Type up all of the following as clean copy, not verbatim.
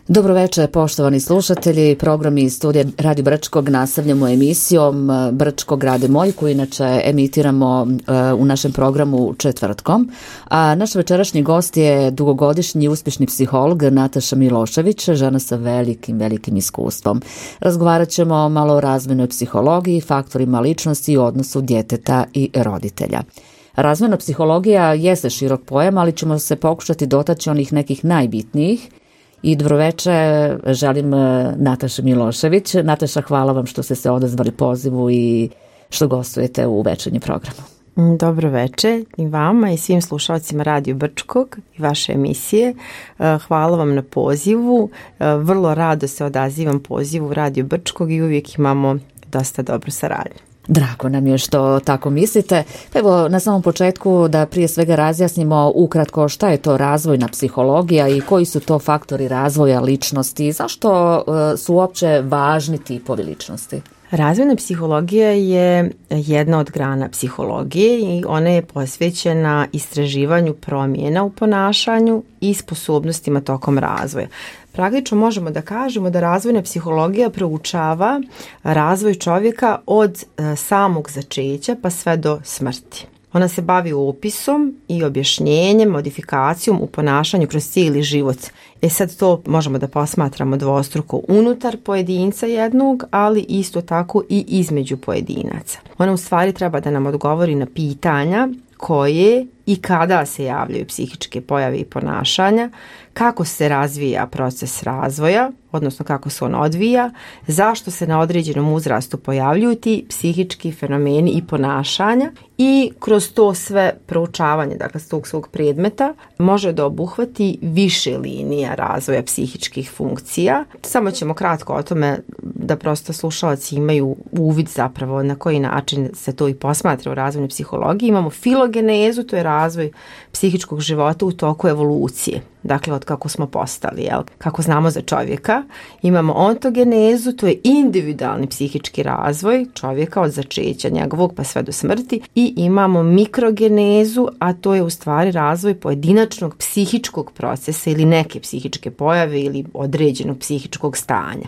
Dobro večer, poštovani slušatelji. Programi iz studija Radio Brčkog nastavljamo emisijom Brčko grade moj, koju inače emitiramo u našem programu četvrtkom. A naš večerašnji gost je dugogodišnji uspješni psiholog Nataša Milošević, žena sa velikim iskustvom. Razgovarat ćemo malo o razvojnoj psihologiji, faktorima ličnosti i odnosu djeteta i roditelja. Razvojna psihologija jeste širok pojam, ali ćemo se pokušati dotaći onih nekih najbitnijih. I dobroveče želim Nataši Milošević. Nataša, hvala vam što ste se odazvali pozivu i što gostujete u večernjem programu. Dobro večer i vama i svim slušalcima Radio Brčkog i vaše emisije. Hvala vam na pozivu. Vrlo rado se odazivam pozivu Radio Brčkog i uvijek imamo dosta dobru saradnju. Drago nam je što tako mislite. Evo, na samom početku da prije svega razjasnimo ukratko šta je to razvojna psihologija i koji su to faktori razvoja ličnosti i zašto su uopće važni tipovi ličnosti. Razvojna psihologija je jedna od grana psihologije i ona je posvećena istraživanju promjena u ponašanju i sposobnostima tokom razvoja. Praktično možemo da kažemo da razvojna psihologija proučava razvoj čovjeka od samog začeća pa sve do smrti. Ona se bavi opisom i objašnjenjem, modifikacijom u ponašanju kroz cijeli život. Sad to možemo da posmatramo dvostruko unutar pojedinca jednog, ali isto tako i između pojedinaca. Ona u stvari treba da nam odgovori na pitanja koje i kada se javljaju psihičke pojave i ponašanja, kako se razvija proces razvoja, odnosno kako se on odvija, zašto se na određenom uzrastu pojavljuju ti psihički fenomeni i ponašanja i kroz to sve proučavanje, dakle s tog svog predmeta, može da obuhvati više linija razvoja psihičkih funkcija. Samo ćemo kratko o tome da prosto slušalci imaju uvid zapravo na koji način se to i posmatra u razvojnoj psihologiji. Imamo filogenezu, to je razvoj psihičkog života u toku evolucije. Dakle, od kako smo postali, kako znamo za čovjeka. Imamo ontogenezu, to je individualni psihički razvoj čovjeka od začeća njegovog pa sve do smrti. I imamo mikrogenezu, a to je u stvari razvoj pojedinačnog psihičkog procesa ili neke psihičke pojave ili određenog psihičkog stanja.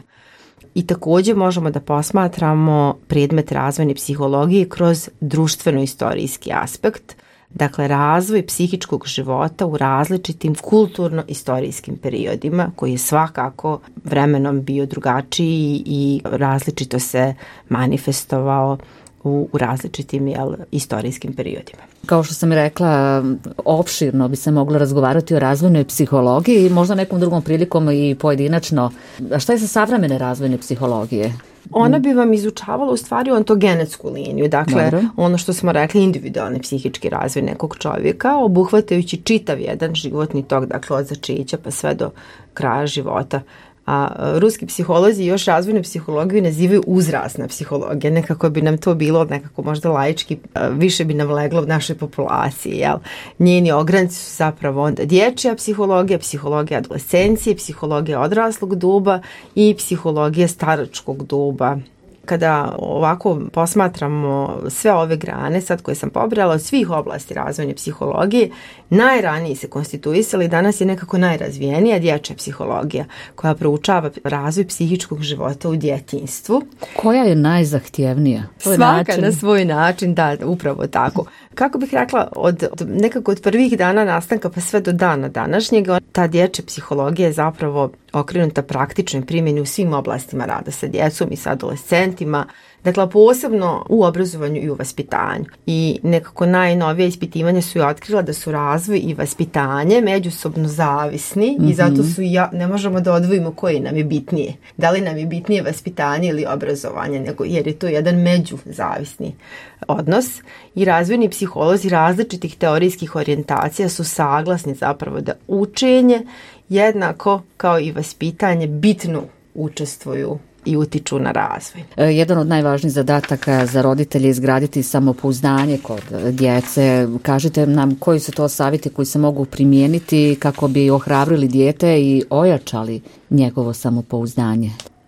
I također možemo da posmatramo predmet razvojne psihologije kroz društveno-istorijski aspekt. Dakle, razvoj psihičkog života u različitim kulturno-istorijskim periodima koji je svakako vremenom bio drugačiji i različito se manifestovao u različitim istorijskim periodima. Kao što sam i rekla, opširno bi se moglo razgovarati o razvojnoj psihologiji i možda nekom drugom prilikom i pojedinačno. A šta je sa savremene razvojne psihologije? Ona bi vam izučavala u stvari ontogenetsku liniju, dakle ono što smo rekli individualni psihički razvoj nekog čovjeka, obuhvatajući čitav jedan životni tok, dakle od začeća pa sve do kraja života. A ruski psiholozi još razvojnu psihologiju nazivaju uzrasna psihologija, nekako bi nam to bilo nekako možda laički, više bi nam leglo u našoj populaciji. Njeni ogranci su zapravo onda dječja psihologija, psihologija adolescencije, psihologija odraslog doba i psihologija staračkog doba. Kada ovako posmatramo sve ove grane, sad koje sam pobrala od svih oblasti razvojne psihologije, najranije se konstituisala i danas je nekako najrazvijenija dječja psihologija koja proučava razvoj psihičkog života u djetinjstvu. Koja je najzahtjevnija? Svaka na svoj način, da, upravo tako. Kako bih rekla, nekako od prvih dana nastanka pa sve do dana današnjeg, ta dječja psihologija je zapravo okrenuta praktičnoj primjeni u svim oblastima rada sa djecom i sa adolescentima, dakle posebno u obrazovanju i u vaspitanju. I nekako najnovija ispitivanja su i otkrila da su razvoj i vaspitanje međusobno zavisni i zato su ne možemo da odvojimo koje nam je bitnije. Da li nam je bitnije vaspitanje ili obrazovanje, jer je to jedan međuzavisni odnos. I razvojni psiholozi različitih teorijskih orijentacija su saglasni zapravo da učenje jednako kao i vaspitanje bitno učestvuju i utiču na razvoj. Jedan od najvažnijih zadataka za roditelje je izgraditi samopouzdanje kod djece. Kažite nam koji su to savjeti koji se mogu primijeniti kako bi ohrabrili dijete i ojačali njegovo samopouzdanje.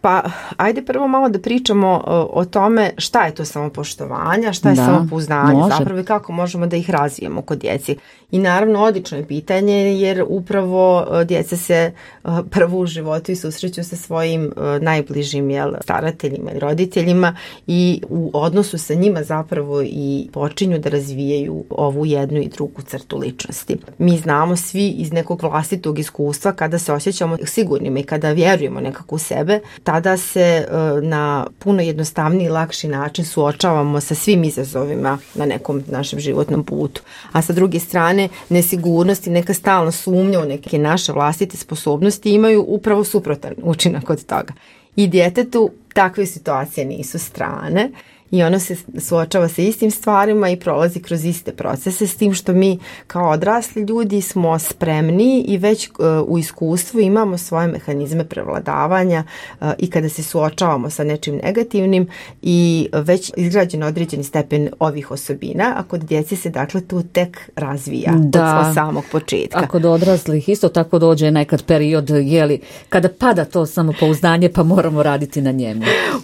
Pa ajde prvo malo da pričamo o tome šta je to samopoštovanja, šta je samopouzdanje zapravo i kako možemo da ih razvijemo kod djeci. I naravno odlično je pitanje jer upravo djeca se prvo u životu i susreću sa svojim najbližim starateljima i roditeljima i u odnosu sa njima zapravo i počinju da razvijaju ovu jednu i drugu crtu ličnosti. Mi znamo svi iz nekog vlastitog iskustva kada se osjećamo sigurnima i kada vjerujemo nekako u sebe, tada se na puno jednostavniji i lakši način suočavamo sa svim izazovima na nekom našem životnom putu. A sa druge strane, nesigurnost i neka stalna sumnja u neke naše vlastite sposobnosti imaju upravo suprotan učinak od toga. I djetetu takve situacije nisu strane i ono se suočava sa istim stvarima i prolazi kroz iste procese, s tim što mi kao odrasli ljudi smo spremni i već u iskustvu imamo svoje mehanizme prevladavanja i kada se suočavamo sa nečim negativnim i već izgrađen određeni stepen ovih osobina, a kod djece se dakle tu tek razvija od samog početka. A kod odraslih isto tako dođe nekad period kada pada to samopouzdanje pa moramo raditi na njemu.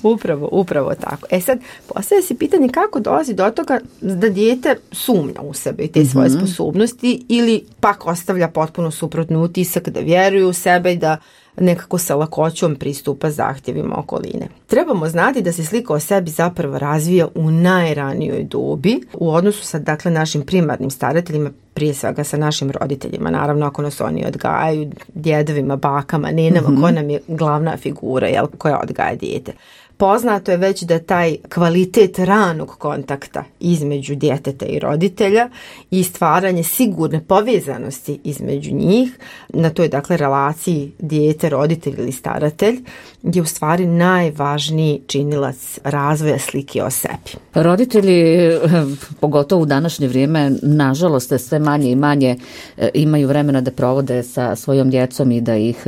Upravo tako. Sad, postavlja se pitanje kako dolazi do toga da dijete sumnja u sebe i te svoje sposobnosti ili pak ostavlja potpuno suprotni utisak da vjeruje u sebe i da nekako sa lakoćom pristupa zahtjevima okoline. Trebamo znati da se slika o sebi zapravo razvija u najranijoj dobi u odnosu sa našim primarnim starateljima, prije svega sa našim roditeljima. Naravno, ako nas oni odgajaju, djedovima, bakama, nenama, ko nam je glavna figura koja odgaja dijete. Poznato je već da taj kvalitet ranog kontakta između djeteta i roditelja i stvaranje sigurne povezanosti između njih, na toj relaciji dijete, roditelj ili staratelj, je u stvari najvažniji činilac razvoja slike o sebi. Roditelji, pogotovo u današnje vrijeme, nažalost sve manje i manje imaju vremena da provode sa svojom djecom i da ih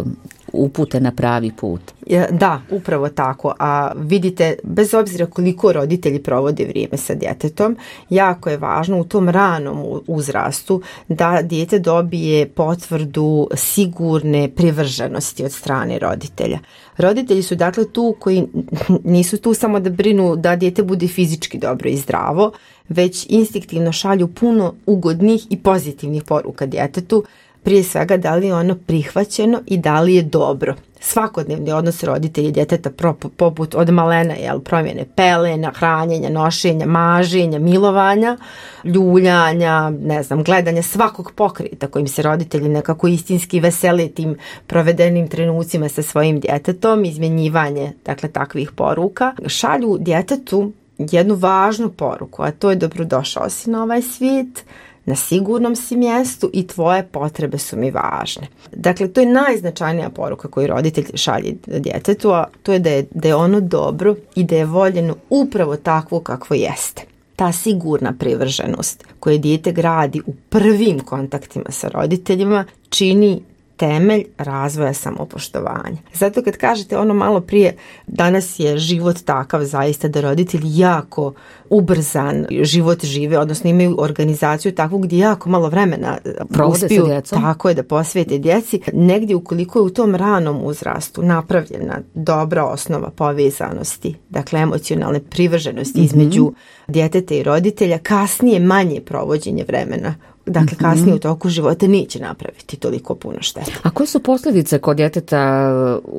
upute na pravi put. Da, upravo tako. A vidite, bez obzira koliko roditelji provode vrijeme sa djetetom, jako je važno u tom ranom uzrastu da dijete dobije potvrdu sigurne privrženosti od strane roditelja. Roditelji su tu koji nisu tu samo da brinu da dijete bude fizički dobro i zdravo, već instinktivno šalju puno ugodnih i pozitivnih poruka djetetu, prije svega da li je ono prihvaćeno i da li je dobro. Svakodnevni odnos roditelja i djeteta poput od malena, promjene pelena, hranjenja, nošenja, maženja, milovanja, ljuljanja, gledanja svakog pokreta kojim se roditelji nekako istinski vesele tim provedenim trenucima sa svojim djetetom, izmjenjivanje takvih poruka, šalju djetetu jednu važnu poruku, a to je dobrodošao si na ovaj svijet, na sigurnom si mjestu i tvoje potrebe su mi važne. Dakle, to je najznačajnija poruka koju roditelj šalje djetetu, a to je da je ono dobro i da je voljeno upravo takvo kakvo jeste. Ta sigurna privrženost koju dijete gradi u prvim kontaktima sa roditeljima čini temelj razvoja samopoštovanja. Zato kad kažete ono malo prije, danas je život takav zaista da roditelji jako ubrzan život žive, odnosno imaju organizaciju takvu gdje jako malo vremena uspiju tako je da posvete djeci. Negdje ukoliko je u tom ranom uzrastu napravljena dobra osnova povezanosti, dakle emocionalne privrženosti između djeteta i roditelja, kasnije manje provođenje vremena, dakle kasnije u toku života neće napraviti toliko puno štete. A koje su posljedice kod djeteta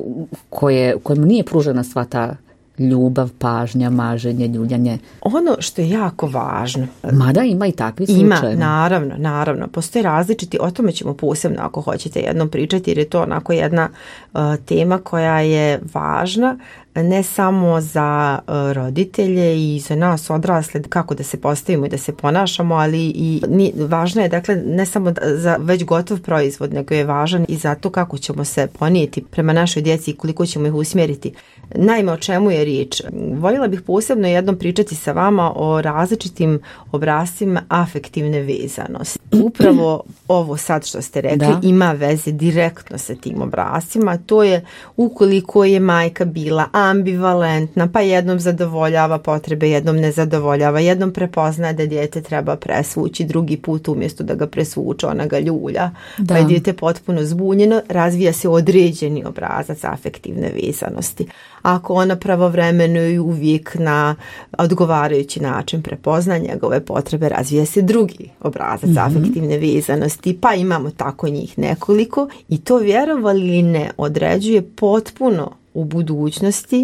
kojemu nije pružena sva ta ljubav, pažnja, maženje, ljuljanje? Ono što je jako važno. Mada ima i takvi slučajevi. Ima, naravno. Postoje različiti, o tome ćemo posebno ako hoćete jednom pričati, jer je to onako jedna tema koja je važna ne samo za roditelje i za nas odrasle kako da se postavimo i da se ponašamo, ali i važno je ne samo za već gotov proizvod, nego je važan i za to kako ćemo se ponijeti prema našoj djeci i koliko ćemo ih usmjeriti. Naime, o čemu je riječ. Voljela bih posebno jednom pričati sa vama o različitim obrascima afektivne vezanosti. Upravo ovo sad što ste rekli ima veze direktno sa tim obrascima. To je ukoliko je majka bila ambivalentna, pa jednom zadovoljava potrebe, jednom ne zadovoljava, jednom prepoznaje da dijete treba presvući, drugi put umjesto da ga presvuče, ona ga ljulja, pa je dijete potpuno zbunjeno, razvija se određeni obrazac afektivne vezanosti. Ako ona pravovremeno i uvijek na odgovarajući način prepozna njegove potrebe, razvija se drugi obrazac afektivne vezanosti, pa imamo tako njih nekoliko i to, vjerovali ili ne, određuje potpuno u budućnosti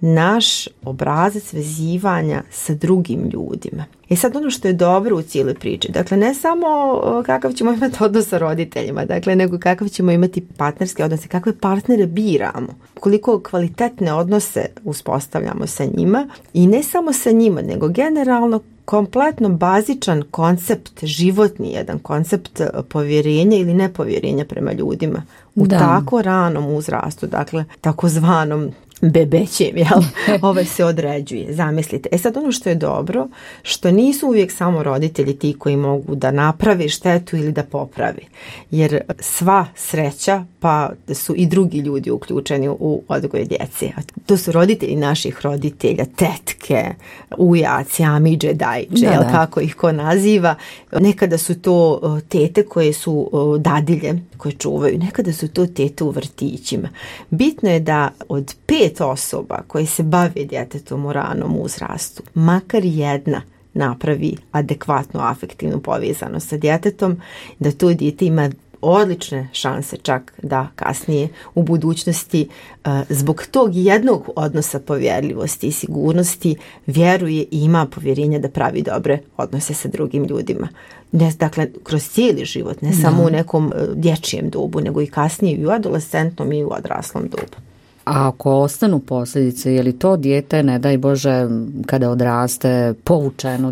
naš obrazac vezivanja sa drugim ljudima. I sad ono što je dobro u cijeloj priči, dakle ne samo kakav ćemo imati odnos sa roditeljima, dakle nego kakav ćemo imati partnerske odnose, kakve partnere biramo, koliko kvalitetne odnose uspostavljamo sa njima i ne samo sa njima, nego generalno kompletno bazičan koncept, životni jedan koncept povjerenja ili nepovjerenja prema ljudima u tako ranom uzrastu, dakle takozvanom bebećem, jel? Ovaj se određuje, zamislite. E sad ono što je dobro, što nisu uvijek samo roditelji ti koji mogu da naprave štetu ili da popravi, jer sva sreća pa su i drugi ljudi uključeni u odgoj djece. To su roditelji naših roditelja, tetke, ujaci, amidže, dajče, kako ih ko naziva. Nekada su to tete koje su dadilje, koje čuvaju, nekada su to tete u vrtićima. Bitno je da od 5 osoba koje se bave djetetom u ranom uzrastu, makar jedna napravi adekvatnu afektivnu povezanost sa djetetom, da to dijete ima odlične šanse čak da kasnije u budućnosti zbog tog jednog odnosa povjerljivosti i sigurnosti vjeruje i ima povjerenja da pravi dobre odnose sa drugim ljudima. Dakle, kroz cijeli život, ne samo u nekom dječjem dobu, nego i kasnije i u adolescentnom i u odraslom dobu. A ako ostanu posljedice, je li to dijete, ne daj Bože, kada odraste, poučeno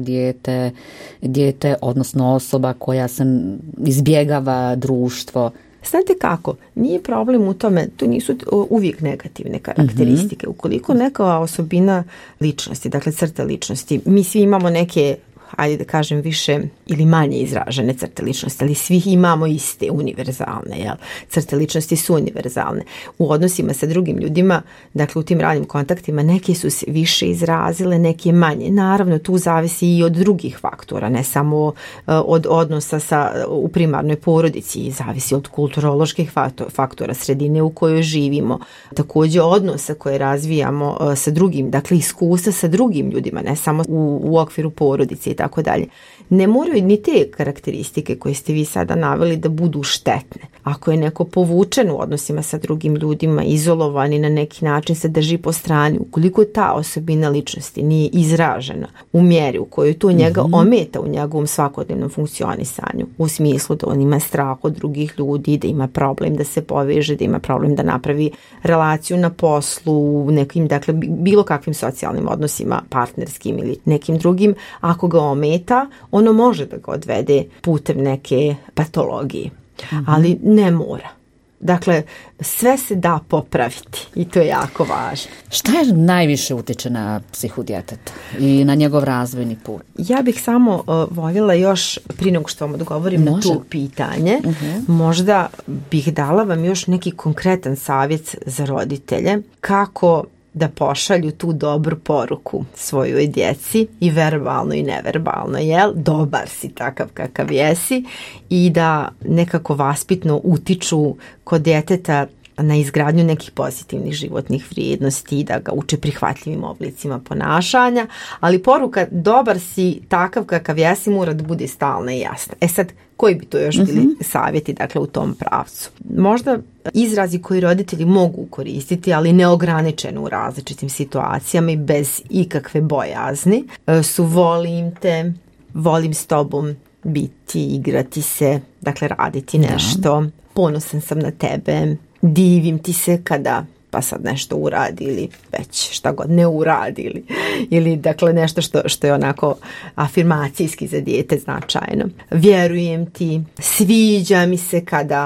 dijete, odnosno osoba koja se izbjegava društvo? Znate kako, nije problem u tome, to nisu uvijek negativne karakteristike. Ukoliko neka osobina ličnosti, dakle crta ličnosti, mi svi imamo neke, ajde da kažem, više ili manje izražene crte ličnosti, ali svi imamo iste, univerzalne, jel? Crte ličnosti su univerzalne. U odnosima sa drugim ljudima, dakle u tim radnim kontaktima, neke su se više izrazile, neke manje. Naravno, tu zavisi i od drugih faktora, ne samo od odnosa u primarnoj porodici, zavisi od kulturoloških faktora, sredine u kojoj živimo, također odnosa koje razvijamo sa drugim, dakle iskustva sa drugim ljudima, ne samo u okviru porodice i tako dalje. Ne moraju ni te karakteristike koje ste vi sada naveli da budu štetne. Ako je neko povučen u odnosima sa drugim ljudima, izolovan i na neki način se drži po strani, ukoliko ta osobina ličnosti nije izražena u mjeri u kojoj to njega ometa u njegovom svakodnevnom funkcionisanju, u smislu da on ima strah od drugih ljudi, da ima problem da se poveže, da ima problem da napravi relaciju na poslu, u nekim, dakle, bilo kakvim socijalnim odnosima, partnerskim ili nekim drugim, ako ga ometa, ono može da ga odvede putem neke patologije, ali ne mora. Dakle, sve se da popraviti i to je jako važno. Šta je najviše utječe na psihu djeteta i na njegov razvojni put? Ja bih samo voljela još, prije nego što vam odgovorim na to pitanje, možda bih dala vam još neki konkretan savjet za roditelje kako da pošalju tu dobru poruku svojoj djeci i verbalno i neverbalno, jel? Dobar si takav kakav jesi i da nekako vaspitno utiču kod djeteta na izgradnju nekih pozitivnih životnih vrijednosti, da ga uče prihvatljivim oblicima ponašanja, ali poruka dobar si takav kakav jesi mora da bude stalna i jasna. E sad, koji bi to još bili savjeti, dakle, u tom pravcu? Možda izrazi koji roditelji mogu koristiti, ali neograničeno u različitim situacijama i bez ikakve bojazni, su volim te, volim s tobom biti, igrati se, dakle, raditi nešto, ponosan sam na tebe, divim ti se kada pa sad nešto uradi ili već šta god ne uradi ili dakle nešto što je onako afirmacijski za dijete značajno. Vjerujem ti, sviđa mi se kada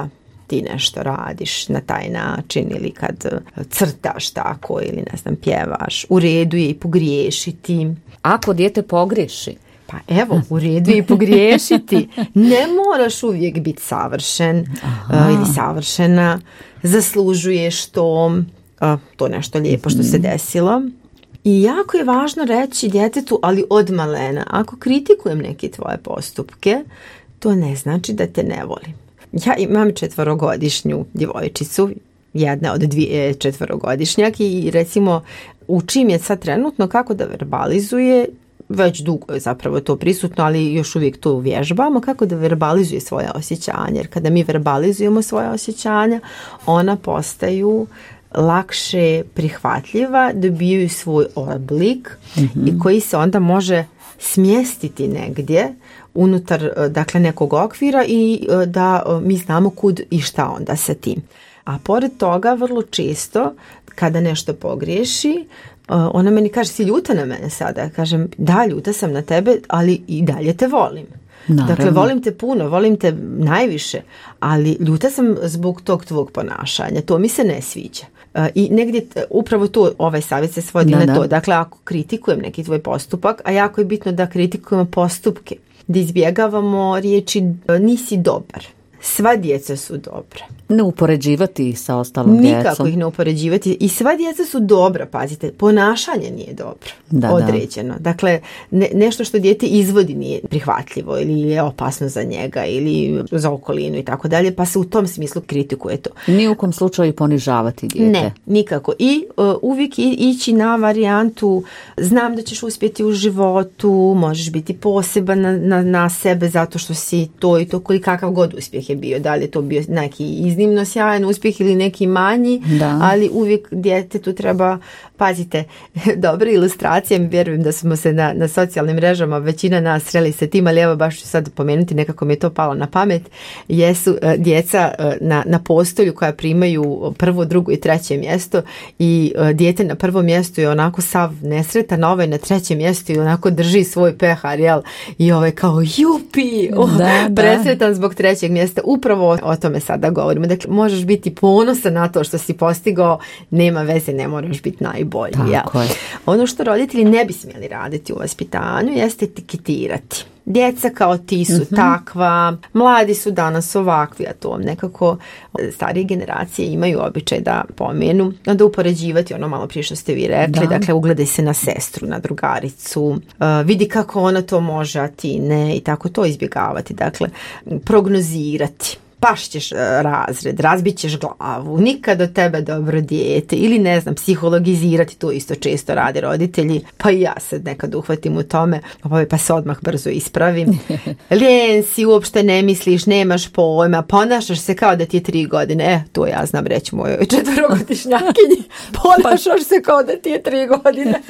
ti nešto radiš na taj način ili kad crtaš tako ili ne znam, pjevaš. U redu je i pogriješiti. Ako dijete pogriješi? Pa evo, u redu je i pogriješiti. Ne moraš uvijek biti savršen ili savršena. Zaslužuješ to nešto lijepo što se desilo. I jako je važno reći djetetu, ali od malena, ako kritikujem neke tvoje postupke, to ne znači da te ne volim. Ja imam 4-godišnju djevojčicu, jedna od 2 4-godišnjak i recimo učim je sad trenutno kako da verbalizuje, već dugo je zapravo to prisutno, ali još uvijek to vježbamo, kako da verbalizuje svoje osjećanja. Jer kada mi verbalizujemo svoje osjećanja, ona postaju lakše prihvatljiva, dobijaju svoj oblik i koji se onda može smjestiti negdje unutar nekog okvira i da mi znamo kud i šta onda sa tim. A pored toga vrlo često kada nešto pogriješi, ona meni kaže, si ljuta na mene sada? Ja kažem, da, ljuta sam na tebe, ali i dalje te volim. Naravno. Dakle, volim te puno, volim te najviše, ali ljuta sam zbog tog tvog ponašanja, to mi se ne sviđa. I negdje upravo to, ovaj savjet se svodi na to. Dakle, ako kritikujem neki tvoj postupak, a jako je bitno da kritikujemo postupke, da izbjegavamo riječi nisi dobar. Sva djeca su dobra. Ne upoređivati ih sa ostalom djecom. Nikako ih ne upoređivati. I sva djeca su dobra, pazite. Ponašanje nije dobro. Određeno. Dakle, nešto što dijete izvodi nije prihvatljivo ili je opasno za njega ili za okolinu i tako dalje, pa se u tom smislu kritikuje to. Ni u kom slučaju ponižavati dijete. Ne, nikako. I uvijek ići na varijantu znam da ćeš uspjeti u životu, možeš biti poseban na sebe zato što si to i to, kakav god uspjeh je bio. Da li je to bio neki iznimno sjajan uspjeh ili neki manji, ali uvijek djetetu treba, pazite, dobra ilustracija, vjerujem da smo se na socijalnim mrežama većina nas sreli sa tim, ali evo baš ću sad pomenuti, nekako mi je to palo na pamet, jesu djeca na postolju koja primaju 1., 2. i 3. mjesto i dijete na 1. mjestu je onako sav nesretan, ovaj na 3. mjestu i onako drži svoj pehar, jel? I ovaj kao jupi, presretan zbog 3. mjesta. Upravo o tome sada govorimo. Dakle, možeš biti ponosan na to što si postigao, nema veze, ne moraš biti najbolji. Jel? Ono što roditelji ne bi smjeli raditi u vaspitanju jeste etiketirati. Djeca kao ti su takva, mladi su danas ovakvi, a to nekako starije generacije imaju običaj da pomenu, da upoređivati ono malo prije što ste vi rekli, dakle ugledaj se na sestru, na drugaricu, vidi kako ona to može, a ti ne, i tako to izbjegavati, dakle prognozirati. Pašćeš razred, razbit ćeš glavu, nikad od tebe dobro dijete ili ne znam, psihologizirati, to isto često rade roditelji, pa i ja se nekad uhvatim u tome, pa se odmah brzo ispravim. Lijen si, uopšte ne misliš, nemaš pojma, ponašaš se kao da ti je 3 godine. To ja znam reći mojoj 4-godišnjakinji, ponašaš se kao da ti je 3 godine.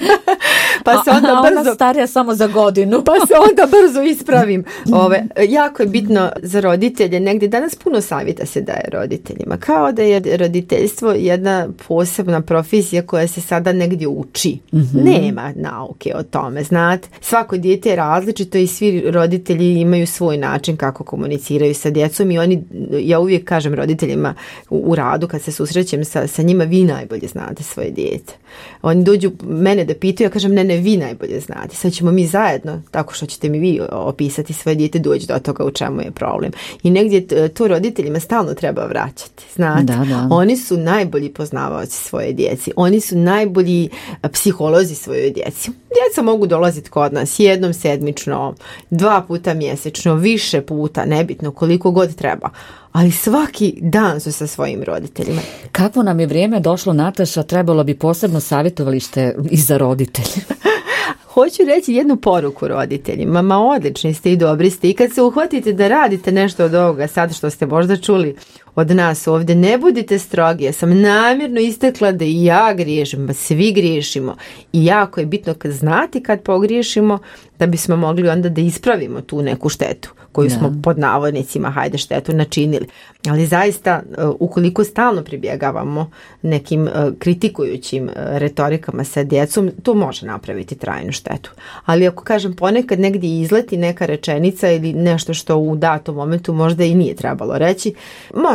Pa se onda brzo... Ona starija samo za godinu. Pa se onda brzo ispravim. Jako je bitno za roditelje, negdje danas puno savjeta se daje roditeljima, kao da je roditeljstvo jedna posebna profesija koja se sada negdje uči. Nema nauke o tome, znate. Svako dijete je različito i svi roditelji imaju svoj način kako komuniciraju sa djecom i oni, ja uvijek kažem roditeljima u radu kad se susrećem sa njima, vi najbolje znate svoje dijete. Oni dođu mene da pitaju, ja kažem ne, vi najbolje znate. Sad ćemo mi zajedno, tako što ćete mi vi opisati svoje dijete, doći do toga u čemu je problem. I negdje to roditeljima stalno treba vraćati. Znate, oni su najbolji poznavaoci svoje djeci. Oni su najbolji psiholozi svoje djeci. Djeca mogu dolaziti kod nas 1 sedmično, 2 puta mjesečno, više puta, nebitno koliko god treba. Ali svaki dan su sa svojim roditeljima. Kako nam je vrijeme došlo, Nataša, trebalo bi posebno savjetovalište i za roditelje. Hoću reći jednu poruku roditeljima. Ma odlični ste i dobri ste. I kad se uhvatite da radite nešto od ovoga sad što ste možda čuli od nas ovdje, ne budite strogi. Ja sam namjerno istekla da i ja griješim, pa svi griješimo. I jako je bitno kad znati kad pogriješimo, da bismo mogli onda da ispravimo tu neku štetu koju smo pod navodnicima, štetu načinili. Ali zaista, ukoliko stalno pribjegavamo nekim kritikujućim retorikama sa djecom, to može napraviti trajnu štetu. Ali ako kažem ponekad negdje izleti neka rečenica ili nešto što u datom momentu možda i nije trebalo reći, može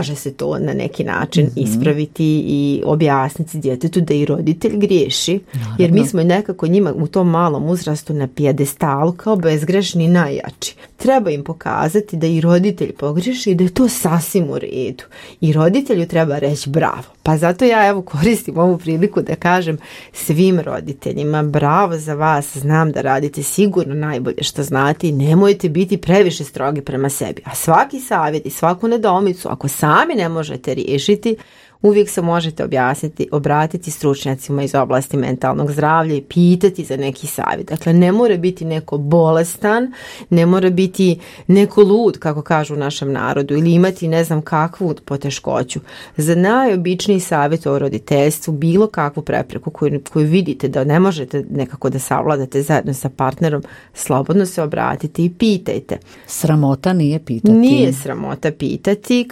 može se to na neki način ispraviti i objasniti djetetu da i roditelj griješi. Naravno. Jer mi smo nekako njima u tom malom uzrastu na pijedestalu kao bezgrešni najjači. Treba im pokazati da i roditelj pogriješi i da je to sasvim u redu. I roditelju treba reći bravo. Pa zato ja evo koristim ovu priliku da kažem svim roditeljima bravo za vas, znam da radite sigurno najbolje što znate i nemojte biti previše strogi prema sebi. A svaki savjet i svaku nedoumicu, ako sami ne možete riješiti, uvijek se možete obratiti stručnjacima iz oblasti mentalnog zdravlja i pitati za neki savjet. Dakle, ne mora biti neko bolestan, ne mora biti neko lud, kako kažu u našem narodu, ili imati ne znam kakvu poteškoću. Za najobičniji savjet o roditeljstvu, bilo kakvu prepreku koju vidite da ne možete nekako da savladate zajedno sa partnerom, slobodno se obratite i pitajte. Sramota nije pitati. Nije sramota pitati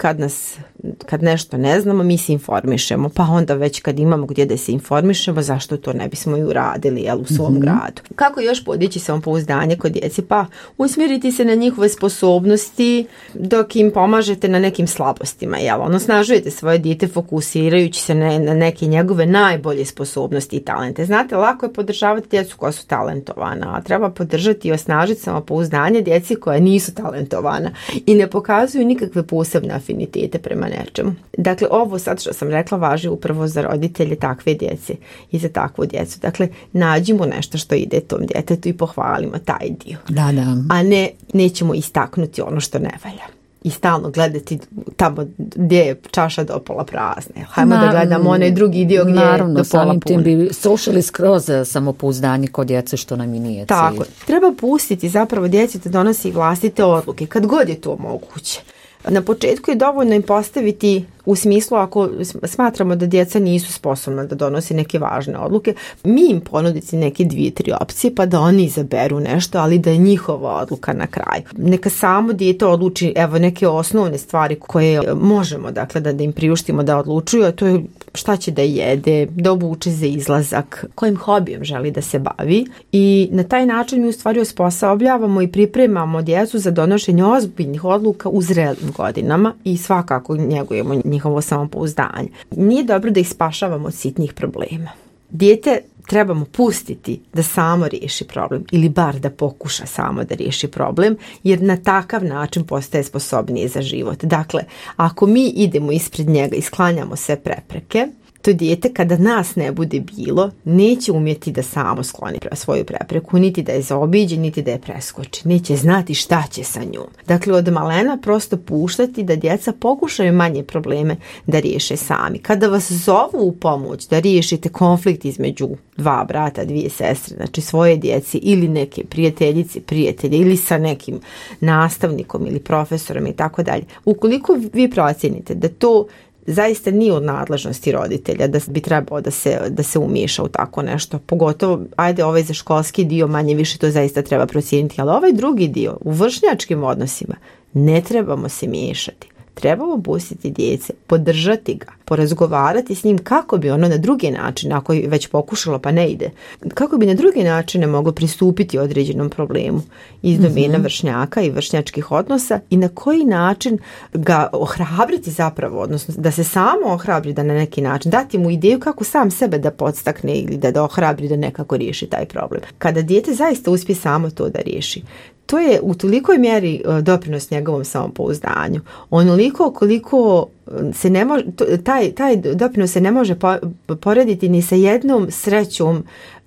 kad nešto ne znamo, mi se informišemo, pa onda već kad imamo gdje da se informišemo, zašto to ne bismo i uradili u svom gradu. Kako još podići samopouzdanje kod djeci? Pa usmjeriti se na njihove sposobnosti dok im pomažete na nekim slabostima. Osnažujete svoje dijete fokusirajući se na neke njegove najbolje sposobnosti i talente. Znate, lako je podržavati djecu koja su talentovana, a treba podržati i osnažiti samopouzdanje djeci koja nisu talentovana i ne pokazuju nikakve posebne afinitete prema nečemu. Dakle, ovo sad što sam rekla važi upravo za roditelje takve djece i za takvu djecu. Dakle, nađimo nešto što ide tom djetetu i pohvalimo taj dio. Da. A nećemo istaknuti ono što ne valja. I stalno gledati tamo gdje je čaša do pola prazna. Hajmo da gledamo onaj drugi dio gdje je do pola puna. Samim tim bi slušali skroz samopouzdanje kod djece što nam i nije cilj. Tako, treba pustiti zapravo djeci da donosi vlastite odluke kad god je to moguće. Na početku je dovoljno im postaviti u smislu ako smatramo da djeca nisu sposobna da donose neke važne odluke, mi im ponuditi neke 2-3 opcije pa da oni izaberu nešto, ali da je njihova odluka na kraju. Neka samo dijete odluči neke osnovne stvari koje možemo da im priuštimo da odlučuju, a to je šta će da jede, da obuče za izlazak, kojim hobijem želi da se bavi i na taj način mi u stvari osposobljavamo i pripremamo djecu za donošenje ozbiljnih odluka u zrelim godinama i svakako njegujemo njihovo samopouzdanje. Nije dobro da ih spašavamo od sitnih problema. Dijete trebamo pustiti da samo riješi problem ili bar da pokuša samo da riješi problem, jer na takav način postaje sposobnije za život. Dakle, ako mi idemo ispred njega i sklanjamo sve prepreke, to dijete kada nas ne bude bilo, neće umjeti da samo skloni svoju prepreku, niti da je zaobiđe, niti da je preskoči. Neće znati šta će sa njom. Dakle, od malena prosto puštati da djeca pokušaju manje probleme da riješe sami. Kada vas zovu u pomoć da riješite konflikt između 2 brata, 2 sestre, znači svoje djeci ili neke prijateljice, prijatelje ili sa nekim nastavnikom ili profesorom i tako dalje. Ukoliko vi procijenite da to zaista nije od nadležnosti roditelja da bi trebao da se umiješa u tako nešto. Pogotovo, ovaj za školski dio manje više to zaista treba procijeniti, ali ovaj drugi dio u vršnjačkim odnosima ne trebamo se miješati. Trebamo pustiti djece, podržati ga, porazgovarati s njim kako bi ono na drugi način, ako je već pokušalo pa ne ide, kako bi na drugi načine moglo pristupiti određenom problemu iz domena vršnjaka i vršnjačkih odnosa i na koji način ga ohrabriti zapravo, odnosno da se samo ohrabri da na neki način, dati mu ideju kako sam sebe da podstakne ili da ohrabri da nekako riješi taj problem. Kada dijete zaista uspije samo to da riješi, to je u tolikoj mjeri doprinos njegovom samopouzdanju. Onoliko koliko se ne može, taj doprinos se ne može porediti ni sa jednom srećom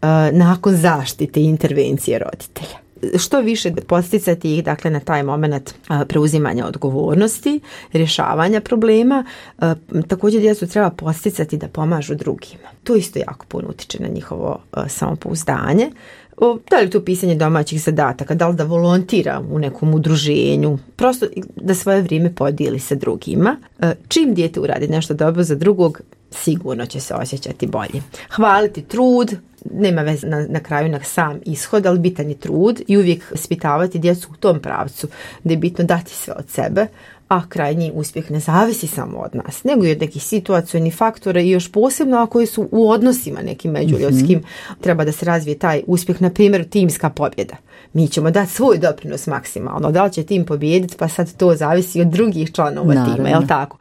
nakon zaštite i intervencije roditelja. Što više podsticati ih na taj moment preuzimanja odgovornosti, rješavanja problema, također djecu treba podsticati da pomažu drugima. To isto jako puno utiče na njihovo samopouzdanje. Da li to pisanje domaćih zadataka, da li da volontira u nekom udruženju, prosto da svoje vrijeme podijeli sa drugima. Čim dijete uradi nešto dobro za drugog, sigurno će se osjećati bolje. Hvaliti trud, nema veze na kraju na sam ishod, ali bitan je trud i uvijek ispitavati djecu u tom pravcu, da je bitno dati sve od sebe, a krajnji uspjeh ne zavisi samo od nas, nego i od nekih situacionih faktora i još posebno ako su u odnosima nekim međuljudskim, treba da se razvije taj uspjeh, na primjer timska pobjeda. Mi ćemo dati svoj doprinos maksimalno, da li će tim pobijediti, pa sad to zavisi od drugih članova tima, je li tako?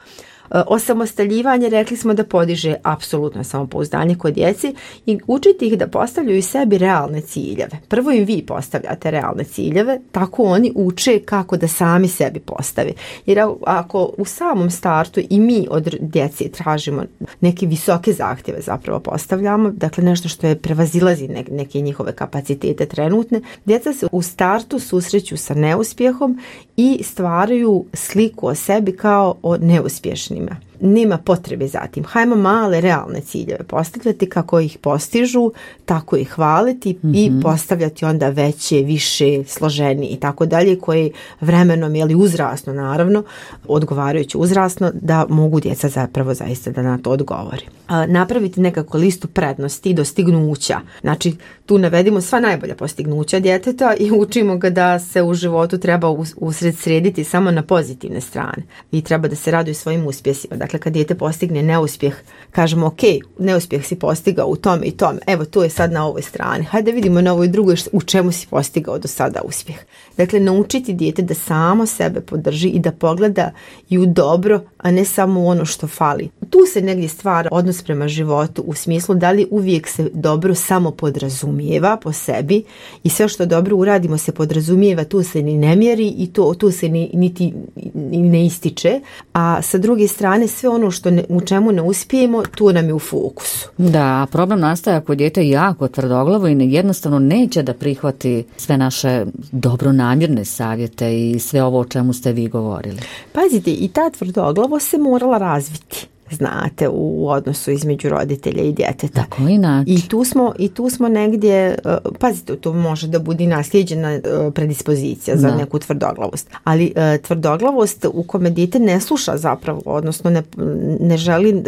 Osamostaljivanje, rekli smo da podiže apsolutno samopouzdanje kod djece i učiti ih da postavljaju sebi realne ciljeve. Prvo im vi postavljate realne ciljeve, tako oni uče kako da sami sebi postave. Jer ako u samom startu i mi od djece tražimo neke visoke zahtjeve zapravo postavljamo, dakle nešto što je prevazilazi neke njihove kapacitete trenutne, djeca se u startu susreću sa neuspjehom i stvaraju sliku o sebi kao o neuspješnima. Nema potrebe za tim. Hajmo male realne ciljeve postavljati, kako ih postižu, tako ih hvaliti i postavljati onda veće, više, složenije i tako dalje, koje vremenom, uzrasno naravno, odgovarajući uzrasno, da mogu djeca zapravo zaista da na to odgovori. Napraviti nekako listu prednosti i dostignuća. Znači, tu navedimo sva najbolja postignuća djeteta i učimo ga da se u životu treba usredsrediti samo na pozitivne strane i treba da se raduje svojim uspjesima. Dakle, kad dijete postigne neuspjeh, kažemo ok, neuspjeh si postigao u tome i tome, evo to je sad na ovoj strani, hajde vidimo na ovoj drugoj u čemu si postigao do sada uspjeh. Dakle, naučiti dijete da samo sebe podrži i da pogleda i u dobro, a ne samo ono što fali. Tu se negdje stvara odnos prema životu u smislu da li uvijek se dobro samo podrazumijeva po sebi i sve što dobro uradimo se podrazumijeva, tu se ni ne mjeri i tu se niti ne ističe, a sa druge strane sve ono što u čemu ne uspijemo, tu nam je u fokusu. Da, problem nastaje ako dijete jako tvrdoglavo i jednostavno neće da prihvati sve naše dobronamjerne savjete i sve ovo o čemu ste vi govorili. Pazite, i ta tvrdoglavo se morala razviti, znate, u odnosu između roditelja i djeteta. Na koji način? I tu smo negdje, pazite, to može da bude naslijeđena predispozicija za neku tvrdoglavost. Ali tvrdoglavost u kome dijete ne sluša zapravo, odnosno ne želi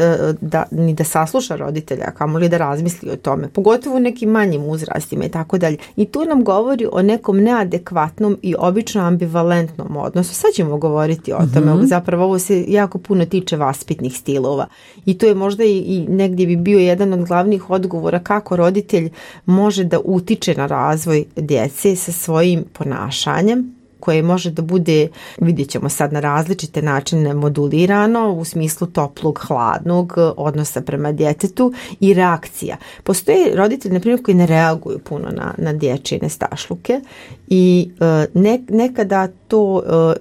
ni da sasluša roditelja, kamoli da razmisli o tome, pogotovo u nekim manjim uzrastima i tako dalje. I tu nam govori o nekom neadekvatnom i obično ambivalentnom odnosu. Sad ćemo govoriti o tome, zapravo ovo se jako puno tiče vaspitnih stilova. I to je možda i negdje bi bio jedan od glavnih odgovora kako roditelj može da utiče na razvoj djece sa svojim ponašanjem, koje može da bude, vidjet ćemo sad, na različite načine modulirano u smislu toplog, hladnog odnosa prema djetetu i reakcija. Postoje roditelji, na primjer, koji ne reaguju puno na dječje nestašluke i nekada to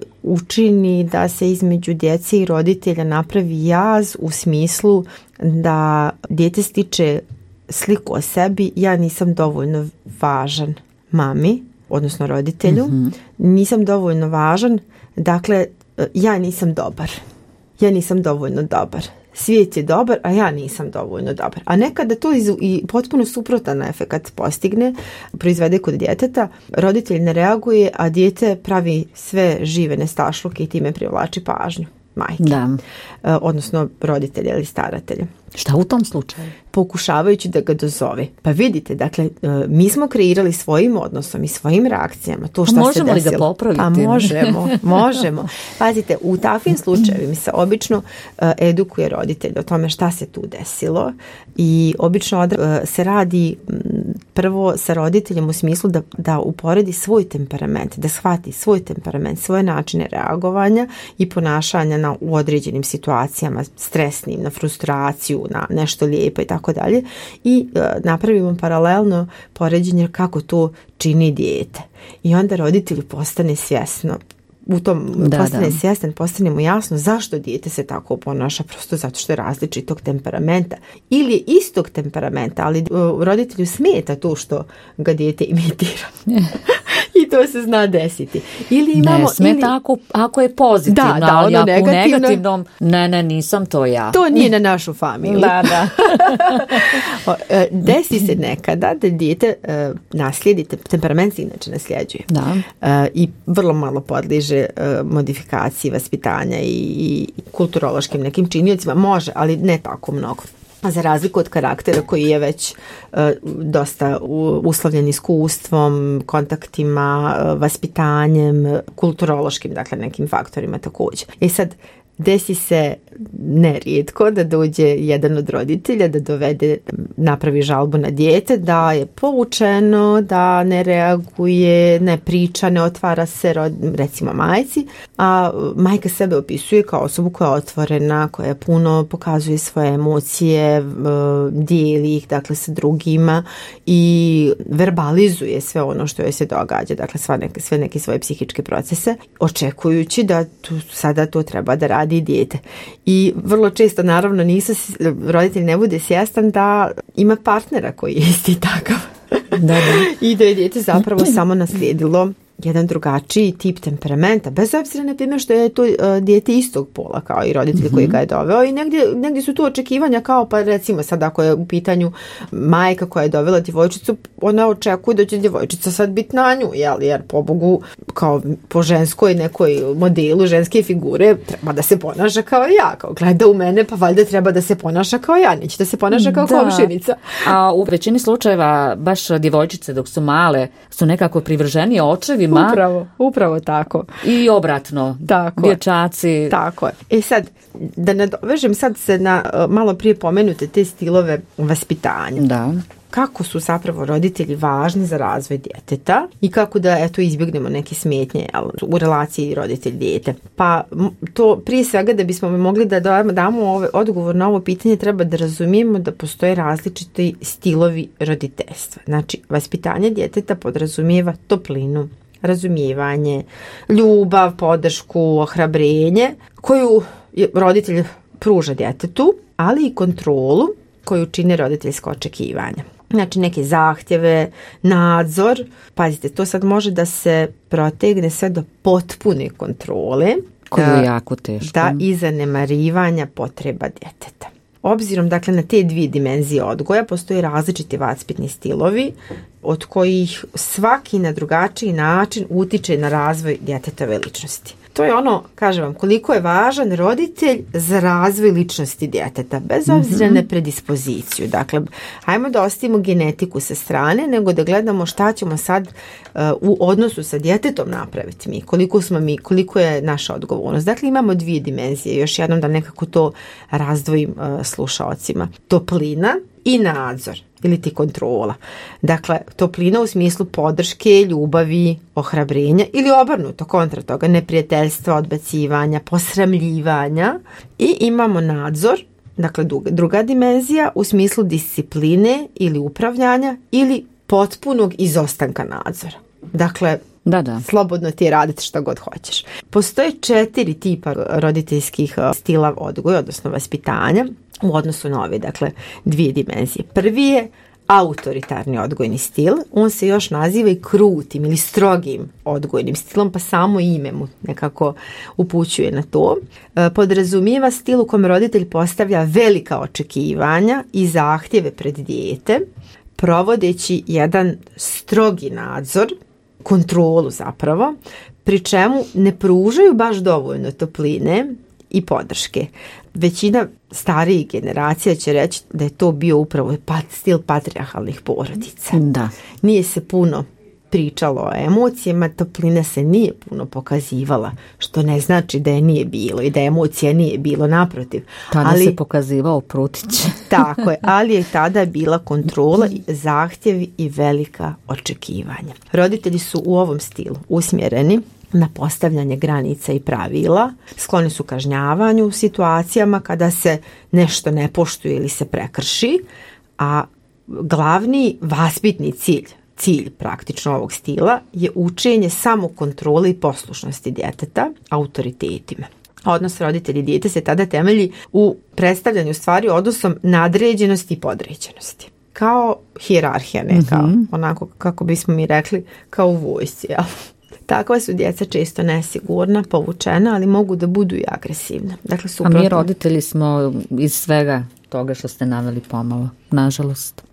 učini da se između djece i roditelja napravi jaz u smislu da dijete stiče sliku o sebi, ja nisam dovoljno važan mami, odnosno roditelju, nisam dovoljno važan, dakle, ja nisam dobar. Ja nisam dovoljno dobar. Svijet je dobar, a ja nisam dovoljno dobar. A nekada to i potpuno suprotan efekat postigne, proizvede kod djeteta, roditelj ne reaguje, a dijete pravi sve žive nestašluke i time privlači pažnju majke. Da. Odnosno roditelja ili staratelja. Šta u tom slučaju? Pokušavajući da ga dozove. Pa vidite, dakle, mi smo kreirali svojim odnosom i svojim reakcijama to šta se desilo. Možemo li ga popraviti? Pa možemo. Pazite, u takvim slučajevima se obično edukuje roditelj o tome šta se tu desilo i obično se radi prvo sa roditeljem u smislu da uporedi svoj temperament, da shvati svoj temperament, svoje načine reagovanja i ponašanja u određenim situacijama, stresnim, na frustraciju, na nešto lijepo i tako dalje, i napravimo paralelno poređenje kako to čini dijete. I onda roditelju postane svjesno, svjestan, postane mu jasno zašto dijete se tako ponaša, prosto zato što je različitog temperamenta ili je istog temperamenta, ali roditelju smeta to što ga dijete imitira. I to se zna desiti. Ili imamo, ne smeta ako je pozitivno, ali ako u negativnom, ne, nisam to ja. To nije na našu familiju. Da. Desi se nekada da dijete naslijedi, temperament se inače nasljeđuje. Da. I vrlo malo podliježe modifikaciji vaspitanja i kulturološkim nekim činiocima. Može, ali ne tako mnogo. Za razliku od karaktera koji je već dosta uslovljen iskustvom, kontaktima, vaspitanjem, kulturološkim, dakle nekim faktorima također. I sad, desi se nerijetko da dođe jedan od roditelja da napravi žalbu na dijete, da je povučeno, da ne reaguje, ne priča, ne otvara se recimo majci, a majka sebe opisuje kao osobu koja je otvorena, koja puno pokazuje svoje emocije, dijeli ih dakle sa drugima i verbalizuje sve ono što joj se događa, dakle sve neke svoje psihičke procese, očekujući da sada to treba da radi dijete. I vrlo često naravno roditelj ne bude svjestan da ima partnera koji je isti takav. Da. I da je dijete zapravo samo naslijedilo jedan drugačiji tip temperamenta, bez obzira na primjer što je to dijete istog pola kao i roditelj koji ga je doveo i negdje su tu očekivanja kao pa recimo sad ako je u pitanju majka koja je dovela djevojčicu, ona očekuje da će djevojčica sad biti na nju, jer pobogu kao po ženskoj nekoj modelu ženske figure treba da se ponaša kao ja, kao gleda u mene pa valjda treba da se ponaša kao ja, neće da se ponaša kao komšinica. A u većini slučajeva baš djevojčice dok su male su nekako privrženije očevi. Upravo tako. I obratno. Dječaci. Tako je. Sad, da nadovežem sad se na malo prije pomenute te stilove vaspitanja. Da. Kako su zapravo roditelji važni za razvoj djeteta i kako da izbjegnemo neke smetnje u relaciji roditelj-dijete. Pa to prije svega da bismo mogli da damo odgovor na ovo pitanje treba da razumijemo da postoje različiti stilovi roditeljstva. Znači, vaspitanje djeteta podrazumijeva toplinu, razumijevanje, ljubav, podršku, ohrabrenje koju roditelj pruža djetetu, ali i kontrolu koju čine roditeljsko očekivanja. Znači neke zahtjeve, nadzor, pazite, to sad može da se protegne sve do potpune kontrole. Koju je jako teško. Da, i zanemarivanja potreba djeteta. Obzirom dakle na te dvije dimenzije odgoja postoje različiti vaspitni stilovi od kojih svaki na drugačiji način utiče na razvoj djetetove ličnosti. To je ono, kažem vam, koliko je važan roditelj za razvoj ličnosti djeteta, bez obzira na predispoziciju. Dakle, hajmo da ostavimo genetiku sa strane, nego da gledamo šta ćemo sad u odnosu sa djetetom napraviti mi, koliko je naša odgovornost. Dakle, imamo dvije dimenzije, još jednom da nekako to razdvojim slušaocima. Toplina i nadzor ili ti kontrola. Dakle, toplina u smislu podrške, ljubavi, ohrabrenja ili obrnuto kontra toga, neprijateljstva, odbacivanja, posramljivanja i imamo nadzor, dakle druga dimenzija u smislu discipline ili upravljanja ili potpunog izostanka nadzora. Dakle, Da. Slobodno ti raditi što god hoćeš. Postoje 4 tipa roditeljskih stila odgoja, odnosno vaspitanja u odnosu na ove, dakle, dvije dimenzije. Prvi je autoritarni odgojni stil, on se još naziva i krutim ili strogim odgojnim stilom, pa samo ime mu nekako upućuje na to. Podrazumijeva stil u kojem roditelj postavlja velika očekivanja i zahtjeve pred dijete, provodeći jedan strogi nadzor, kontrolu zapravo, pri čemu ne pružaju baš dovoljno topline i podrške. Većina starijih generacija će reći da je to bio upravo stil patrijarhalnih porodica. Da. Nije se puno pričalo o emocijama, toplina se nije puno pokazivala, što ne znači da je nije bilo i da emocija nije bilo, naprotiv. Tada se pokazivao prutić. Tako je, ali je tada bila kontrola, zahtjevi i velika očekivanja. Roditelji su u ovom stilu usmjereni na postavljanje granica i pravila, skloni su kažnjavanju u situacijama kada se nešto ne poštuje ili se prekrši, a glavni vaspitni cilj praktično ovog stila je učenje samokontrole i poslušnosti djeteta autoritetima. Odnos roditelji i dijete se tada temelji u predstavljanju stvari odnosom nadređenosti i podređenosti. Kao hijerarhija neka, onako kako bismo mi rekli, kao u vojsci, jel? Takva su djeca često nesigurna, povučena, ali mogu da budu i agresivna. Dakle, suprotno. A mi roditelji smo iz svega toga što ste naveli pomalo, nažalost.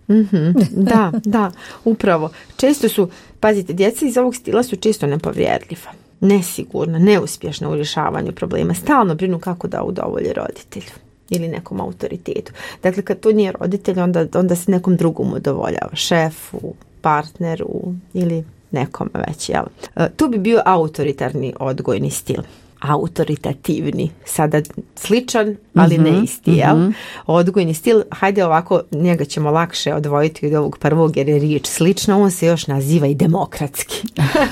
Da, upravo. Često su, pazite, djeca iz ovog stila su često nepovjerljiva, nesigurna, neuspješna u rješavanju problema. Stalno brinu kako da udovolje roditelju ili nekom autoritetu. Dakle, kad to nije roditelj, onda se nekom drugom udovoljava, šefu, partneru ili nekom već. Jel? Tu bi bio autoritarni odgojni stil. autoritativni, sada sličan, ali ne isti, jel? Odgojni stil, hajde ovako, njega ćemo lakše odvojiti od ovog prvog, jer je riječ slična, on se još naziva i demokratski.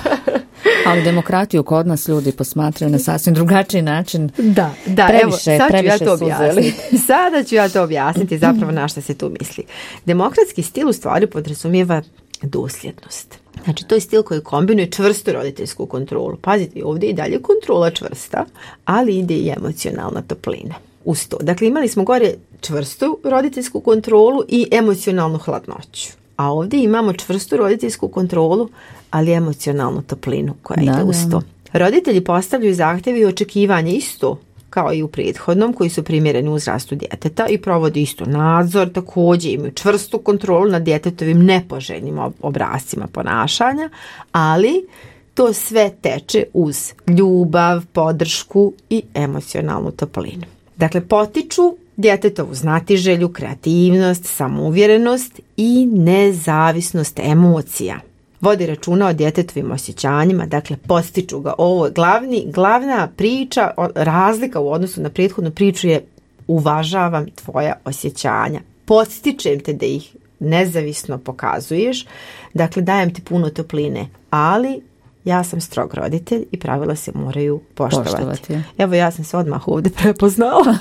Ali demokratiju kod nas ljudi posmatraju na sasvim drugačiji način. Da, previše, evo, previše su uzeli. Sada ću ja to objasniti zapravo na što se tu misli. Demokratski stil u stvari podrazumijeva dosljednost. Znači, to je stil koji kombinuje čvrstu roditeljsku kontrolu. Pazite, ovdje i dalje kontrola čvrsta, ali ide i emocionalna toplina uz to. Dakle, imali smo gore čvrstu roditeljsku kontrolu i emocionalnu hladnoću. A ovdje imamo čvrstu roditeljsku kontrolu, ali emocionalnu toplinu koja ide uz to. Roditelji postavljaju zahtjeve i očekivanje isto kao i u prethodnom, koji su primjereni uzrastu djeteta i provodi isto nadzor, također imaju čvrstu kontrolu nad djetetovim nepoželjnim obrascima ponašanja, ali to sve teče uz ljubav, podršku i emocionalnu toplinu. Dakle, potiču djetetovu znatiželju, kreativnost, samouvjerenost i nezavisnost emocija. Vodi računa o djetetovim osjećanjima, dakle postiču ga. Ovo je glavna priča, razlika u odnosu na prethodnu priču je uvažavam tvoja osjećanja. Podstičem te da ih nezavisno pokazuješ, dakle dajem ti puno topline, ali ja sam strog roditelj i pravila se moraju poštovati. Evo, ja sam se odmah ovdje prepoznala.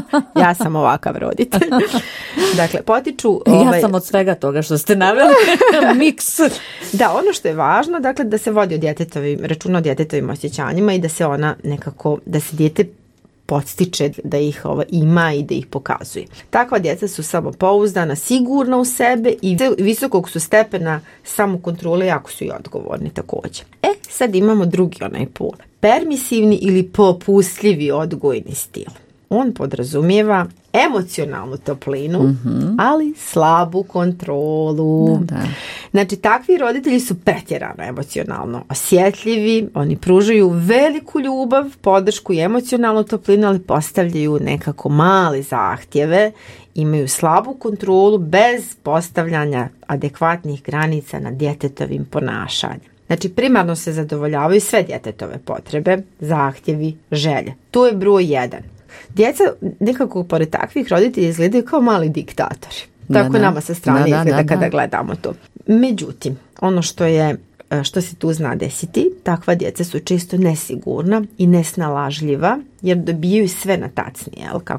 Ja sam ovakav roditelj. Dakle, potiču... Ja sam od svega toga što ste naveli. Miks. Da, ono što je važno, dakle, da se vodi računa o djetetovim osjećanjima i da se ona nekako, da se dijete podstiče da ih ima i da ih pokazuje. Takva djeca su samopouzdana, sigurna u sebe i visokog su stepena samokontrole, jako su i odgovorni također. Sad imamo drugi onaj pol. Permisivni ili popustljivi odgojni stil. On podrazumijeva emocionalnu toplinu, ali slabu kontrolu. Da. Znači, takvi roditelji su pretjerano emocionalno osjetljivi, oni pružaju veliku ljubav, podršku i emocionalnu toplinu, ali postavljaju nekako male zahtjeve, imaju slabu kontrolu bez postavljanja adekvatnih granica na djetetovim ponašanjem. Znači, primarno se zadovoljavaju sve djetetove potrebe, zahtjevi, želje. To je broj 1. Djeca nekako pored takvih roditelja izgledaju kao mali diktatori. Tako nama sa strane izgleda kada gledamo to. Međutim, ono što se tu zna desiti, takva djeca su često nesigurna i nesnalažljiva, jer dobijaju sve na tacni,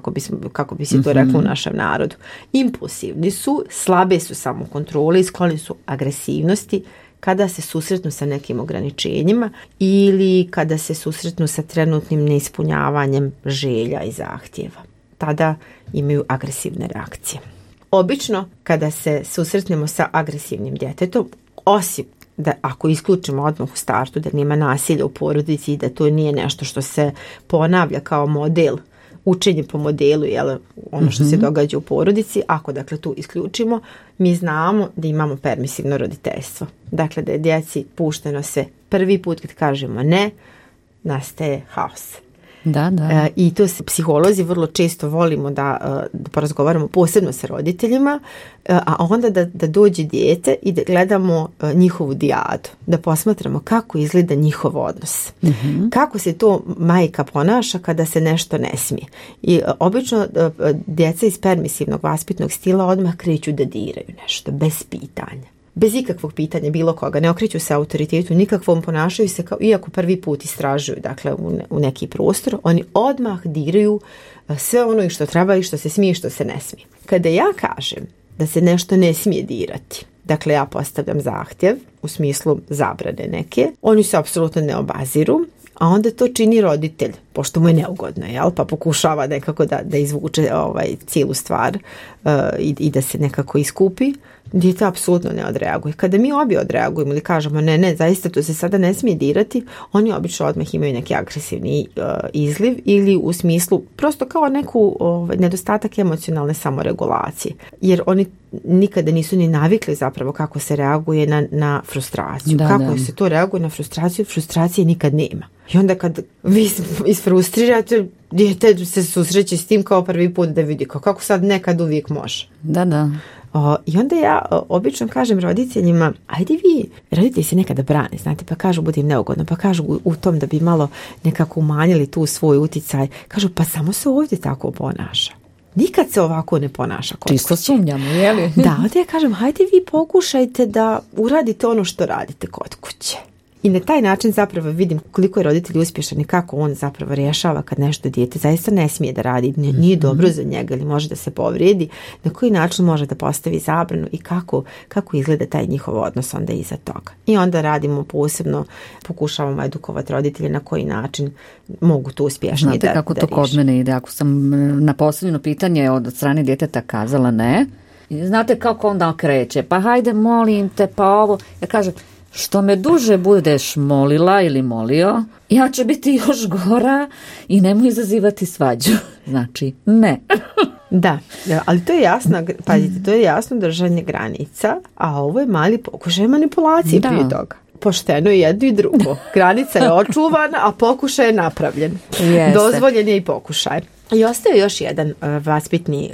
kako bi se to reklo u našem narodu. Impulsivni su, slabe su samokontrole i skloni su agresivnosti kada se susretnu sa nekim ograničenjima ili kada se susretnu sa trenutnim neispunjavanjem želja i zahtjeva. Tada imaju agresivne reakcije. Obično, kada se susretnemo sa agresivnim djetetom, osim da ako isključimo odmah u startu da nema nasilja u porodici i da to nije nešto što se ponavlja kao model, učenje po modelu, ono što se događa u porodici, ako dakle tu isključimo, mi znamo da imamo permisivno roditeljstvo. Dakle, da je djeci pušteno sve. Prvi put kad kažemo ne, nastaje haos. Da. I to se psiholozi vrlo često volimo da porazgovaramo posebno sa roditeljima, a onda da dođe dijete i da gledamo njihovu dijadu, da posmatramo kako izgleda njihov odnos. Kako se to majka ponaša kada se nešto ne smije. I obično djeca iz permisivnog vaspitnog stila odmah kreću da diraju nešto, bez pitanja. Bez ikakvog pitanja bilo koga, ne okreću se autoritetu nikakvom, ponašaju se kao, iako prvi put istražuju, dakle, u neki prostor, oni odmah diraju sve ono i što treba i što se smije i što se ne smije. Kada ja kažem da se nešto ne smije dirati, dakle, ja postavljam zahtjev u smislu zabrane neke, oni se apsolutno ne obaziru, a onda to čini roditelj, pošto mu je neugodno, pa pokušava nekako da izvuče cijelu stvar i da se nekako iskupi. Dijete apsolutno ne odreaguje. Kada mi obje odreagujemo ili kažemo ne, zaista to se sada ne smije dirati, oni obično odmah imaju neki agresivni izliv ili u smislu prosto kao neku nedostatak emocionalne samoregulacije. Jer oni nikada nisu ni navikli zapravo kako se reaguje na frustraciju. Kako se to reaguje na frustraciju, frustracije nikad nema. I onda kad vi isfrustrirate, dijete se susreće s tim kao prvi put da vidi kako sad nekad uvijek može. Da. I onda ja obično kažem roditeljima, ajde vi, roditelji se nekada brane, znate, pa kažu bude im neugodno, pa kažu u tom da bi malo nekako umanjili tu svoj uticaj, kažu pa samo se ovdje tako ponaša. Nikad se ovako ne ponaša kod čisto kuće. Sumnjamo, je li? Da, onda ja kažem, hajde vi pokušajte da uradite ono što radite kod kuće. I na taj način zapravo vidim koliko je roditelj uspješan i kako on zapravo rješava kad nešto dijete zaista ne smije da radi, nije dobro za njega ili može da se povrijedi, na koji način može da postavi zabranu i kako izgleda taj njihov odnos onda iza toga. I onda radimo posebno, pokušavamo edukovati roditelje na koji način mogu to uspješnije da riješi. Znate kako to kod mene ide, ako sam na posljedno pitanje od strane djeteta kazala ne, znate kako onda kreće, pa hajde molim te, pa ovo, ja kažem, što me duže budeš molila ili molio, ja ću biti još gora i nemoj izazivati svađu. Znači, ne. Da, ali to je jasno, pazite, to je jasno držanje granica, a ovo je mali pokušaj manipulacije prije toga. Pošteno je jedno i drugo. Granica je očuvana, a pokušaj je napravljen. Jeste. Dozvoljen je i pokušaj. I ostaje još jedan vaspitni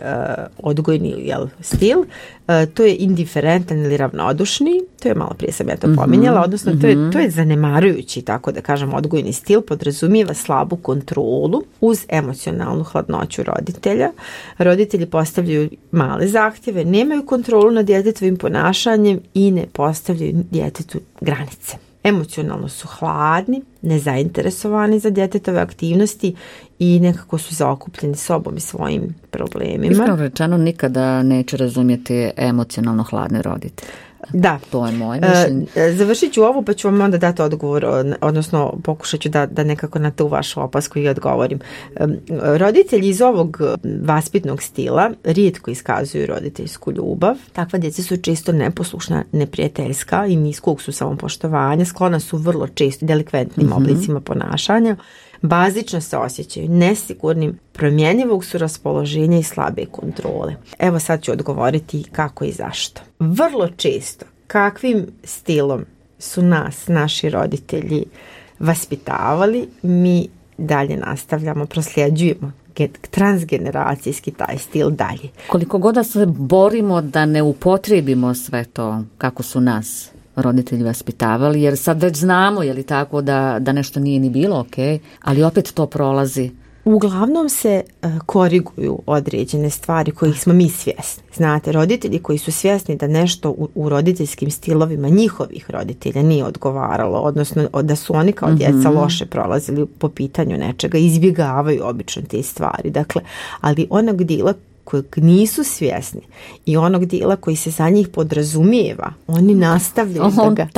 odgojni stil, to je indiferentan ili ravnodušni, to je malo prije sam ja to pominjala, odnosno to je zanemarujući, tako da kažem, odgojni stil, podrazumijeva slabu kontrolu uz emocionalnu hladnoću roditelja. Roditelji postavljaju male zahtjeve, nemaju kontrolu nad djetetovim ponašanjem i ne postavljaju djetetu granice. Emocionalno su hladni, nezainteresovani za djetetove aktivnosti i nekako su zaokupljeni sobom i svojim problemima. Iskreno rečeno, nikada neće razumjeti emocionalno hladne roditelje. Da. To je moje mišljenje. Završit ću ovo pa ću vam onda dati odgovor, odnosno pokušat ću da nekako na tu vašu opasku i odgovorim. Roditelji iz ovog vaspitnog stila rijetko iskazuju roditeljsku ljubav. Takva djeca su često neposlušna, neprijateljska i niskog su samopoštovanja, sklona su vrlo često delikventnim oblicima ponašanja. Bazično se osjećaju nesigurnim, promjenjivog su raspoloženja i slabe kontrole. Evo sad ću odgovoriti kako i zašto. Vrlo često, kakvim stilom su naši roditelji vaspitavali, mi dalje nastavljamo, prosljeđujemo transgeneracijski taj stil dalje. Koliko god da se borimo da ne upotrijebimo sve to kako su nas roditelji vaspitavali, jer sad već znamo, je li tako, da nešto nije ni bilo ok, ali opet to prolazi. Uglavnom se koriguju određene stvari kojih smo mi svjesni. Znate, roditelji koji su svjesni da nešto u roditeljskim stilovima njihovih roditelja nije odgovaralo, odnosno da su oni kao djeca loše prolazili po pitanju nečega, izbjegavaju obično te stvari. Dakle, ali onog dijela kojeg nisu svjesni i onog dijela koji se za njih podrazumijeva, oni nastavljaju da ga...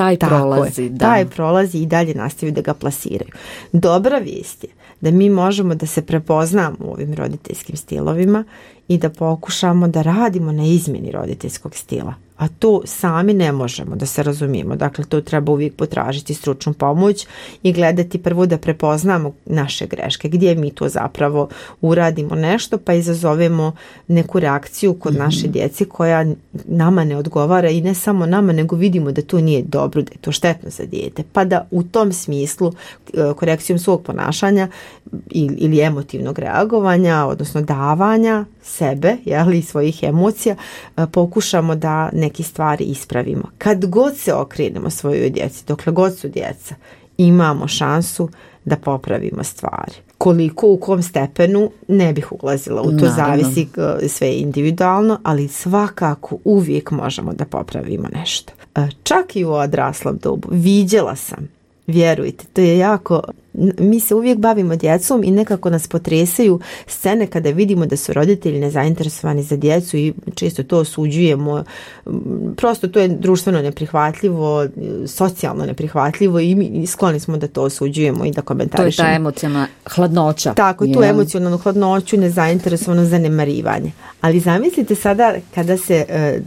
Taj prolazi i dalje nastavljaju da ga plasiraju. Dobra vijest je da mi možemo da se prepoznamo u ovim roditeljskim stilovima i da pokušamo da radimo na izmjeni roditeljskog stila. A to sami ne možemo, da se razumijemo. Dakle, to treba uvijek potražiti stručnu pomoć i gledati prvo da prepoznamo naše greške, gdje mi to zapravo uradimo nešto pa izazovemo neku reakciju kod naše djece koja nama ne odgovara i ne samo nama, nego vidimo da to nije dobro, da je to štetno za dijete. Pa da u tom smislu korekcijom svog ponašanja ili emotivnog reagovanja, odnosno davanja sebe, i svojih emocija, pokušamo da neke stvari ispravimo. Kad god se okrenemo svojoj djeci, dokle god su djeca, imamo šansu da popravimo stvari. Koliko, u kom stepenu, ne bih ulazila u to, zavisi sve individualno, ali svakako uvijek možemo da popravimo nešto. Čak i u odraslom dobu viđala sam, vjerujte, to je jako, mi se uvijek bavimo djecom i nekako nas potresaju scene kada vidimo da su roditelji nezainteresovani za djecu i često to osuđujemo. Prosto to je društveno neprihvatljivo, socijalno neprihvatljivo i mi skloni smo da to osuđujemo i da komentarišemo. To je ta emocionalna hladnoća. Tako, tu emocionalnu hladnoću, nezainteresovano zanemarivanje. Ali zamislite sada kada se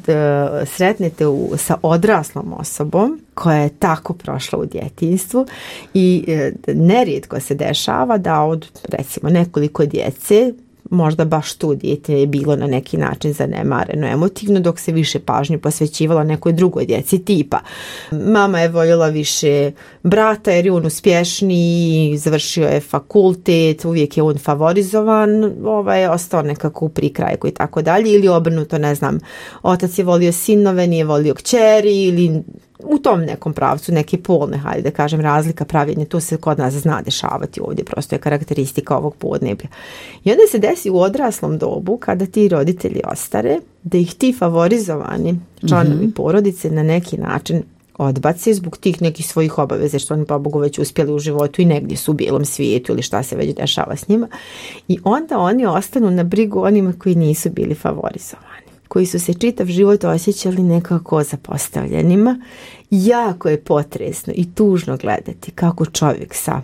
sretnete sa odraslom osobom koja je tako prošla u djetinjstvu i nerijetko se dešava da od recimo nekoliko djece možda baš tu dijete je bilo na neki način zanemareno emotivno, dok se više pažnje posvećivala nekoj drugoj djeci, tipa mama je voljela više brata jer je on uspješniji, završio je fakultet, uvijek je on favorizovan, ostao nekako u prikrajku i tako dalje, ili obrnuto, ne znam, otac je volio sinove, nije volio kćeri, ili u tom nekom pravcu, neke polne, hajde da kažem, razlika pravljenja, to se kod nas zna dešavati ovdje, prosto je karakteristika ovog podneblja. I onda se desi u odraslom dobu, kada ti roditelji ostare, da ih ti favorizovani članovi porodice na neki način odbaci zbog tih nekih svojih obaveza, jer su oni pa Bogu već uspjeli u životu i negdje su u bijelom svijetu ili šta se već dešava s njima. I onda oni ostanu na brigu onima koji nisu bili favorizovani, koji su se čitav život osjećali nekako zapostavljenima. Jako je potresno i tužno gledati kako čovjek sa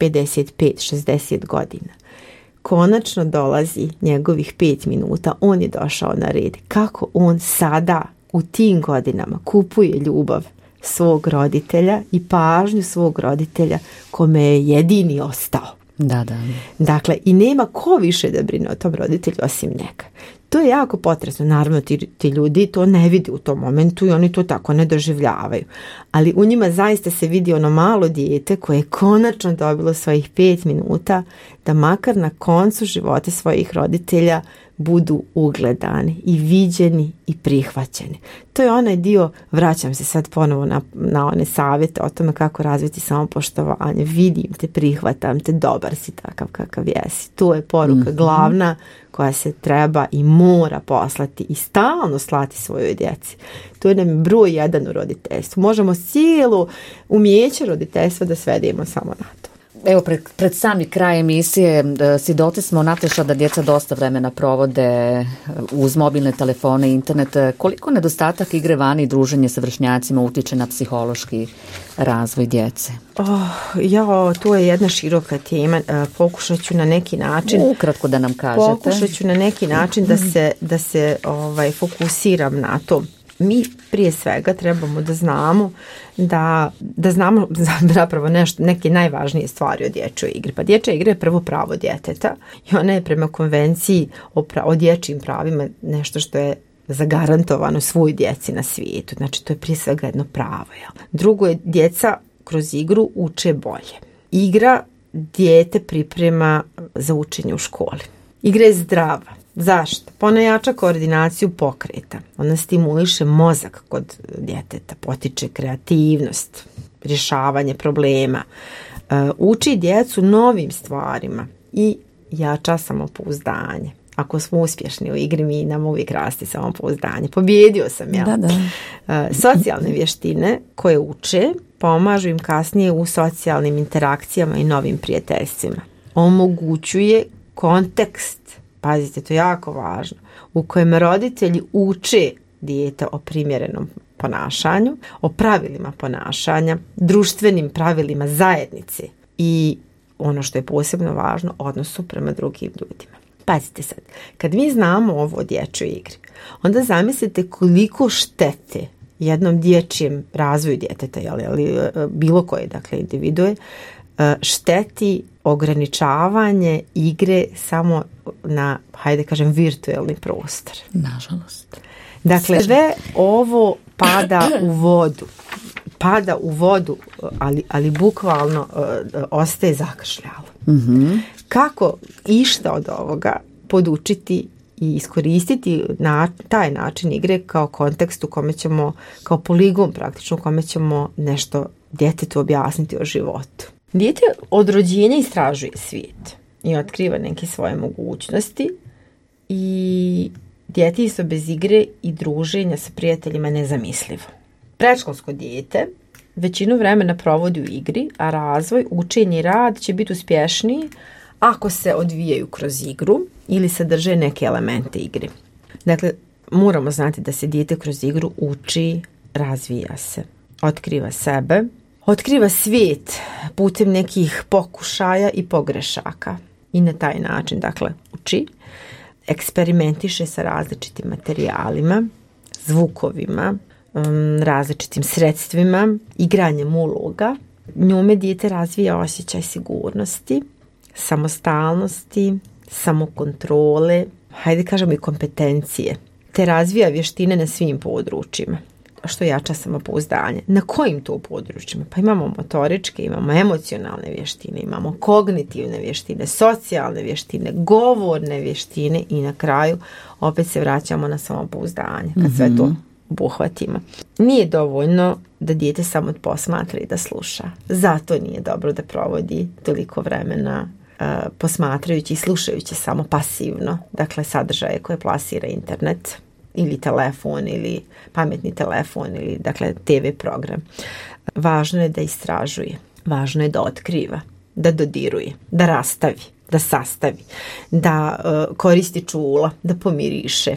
55-60 godina konačno dolazi njegovih 5 minuta, on je došao na red. Kako on sada u tim godinama kupuje ljubav svog roditelja i pažnju svog roditelja kome je jedini ostao. Da. Dakle, i nema ko više da brine o tom roditelju osim njega. To je jako potresno. Naravno, ti ljudi to ne vidi u tom momentu i oni to tako ne doživljavaju. Ali u njima zaista se vidi ono malo dijete koje je konačno dobilo svojih 5 minuta da makar na koncu života svojih roditelja budu ugledani i viđeni i prihvaćeni. To je onaj dio, vraćam se sad ponovo na one savjete o tome kako razviti samopoštovanje. Vidim te, prihvatam te, dobar si takav kakav jesi. To je poruka glavna koja se treba i mora poslati i stalno slati svojoj djeci. To je nam broj 1 u roditeljstvu. Možemo cijelo umijeće roditeljstva da svedemo samo na to. Evo, pred sami kraj emisije svjedoci smo, Nataša, da djeca dosta vremena provode uz mobilne telefone i internet. Koliko nedostatak igre vani i druženje sa vršnjacima utiče na psihološki razvoj djece? To je jedna široka tema. Pokušat ću na neki način... Ukratko da nam kažete. Pokušat ću na neki način da se fokusiram na to. Mi prije svega trebamo da znamo da znamo zapravo neke najvažnije stvari o dječjoj igri. Pa dječja igra je prvo pravo djeteta i ona je prema konvenciji o dječjim pravima nešto što je zagarantovano svoj djeci na svijetu. Znači, to je prije svega jedno pravo. Drugo je, djeca kroz igru uče bolje. Igra dijete priprema za učenje u školi. Igra je zdrava. Zašto? Ona jača koordinaciju pokreta. Ona stimuliše mozak kod djeteta, potiče kreativnost, rješavanje problema, uči djecu novim stvarima i jača samopouzdanje. Ako smo uspješni u igri, mi nam uvijek rasti samopouzdanje. Pobjedio sam ja. Da. Socijalne vještine koje uče pomažu im kasnije u socijalnim interakcijama i novim prijateljstvima. Omogućuje kontekst, pazite, to je jako važno, u kojem roditelji uče dijete o primjerenom ponašanju, o pravilima ponašanja, društvenim pravilima zajednice i ono što je posebno važno, odnosu prema drugim ljudima. Pazite sad, kad mi znamo ovo o dječjoj igri, onda zamislite koliko štete jednom dječjem razvoju djeteta, ali bilo koje, dakle, individue, šteti ograničavanje igre samo na, hajde kažem, virtualni prostor. Nažalost. Dakle, sve ovo pada u vodu, ali bukvalno ostaje zakašljalo. Mm-hmm. Kako išta od ovoga podučiti i iskoristiti na taj način igre kao kontekst u kome ćemo, kao poligon praktično u kome ćemo nešto djetetu objasniti o životu. Dijete od rođenja istražuje svijet i otkriva neke svoje mogućnosti i djetinjstvo bez igre i druženja sa prijateljima nezamislivo. Predškolsko dijete većinu vremena provodi u igri, a razvoj, učenje i rad će biti uspješniji ako se odvijaju kroz igru ili sadrže neke elemente igre. Dakle, moramo znati da se dijete kroz igru uči, razvija se, otkriva sebe, otkriva svijet putem nekih pokušaja i pogrešaka i na taj način, dakle, uči, eksperimentiše sa različitim materijalima, zvukovima, različitim sredstvima, igranjem uloga. Njome dijete razvija osjećaj sigurnosti, samostalnosti samokontrole, hajde kažemo i kompetencije, te razvija vještine na svim područjima, što jača samopouzdanje. Na kojim to područjima? Pa imamo motoričke, imamo emocionalne vještine, imamo kognitivne vještine, socijalne vještine, govorne vještine i na kraju opet se vraćamo na samopouzdanje kad sve to obuhvatimo. Nije dovoljno da dijete samo posmatra i da sluša. Zato nije dobro da provodi toliko vremena posmatrajući i slušajući samo pasivno, dakle sadržaje koje plasira internet ili telefon ili pametni telefon ili dakle TV program. Važno je da istražuje, važno je da otkriva, da dodiruje, da rastavi, da sastavi, da koristi čula, da pomiriše,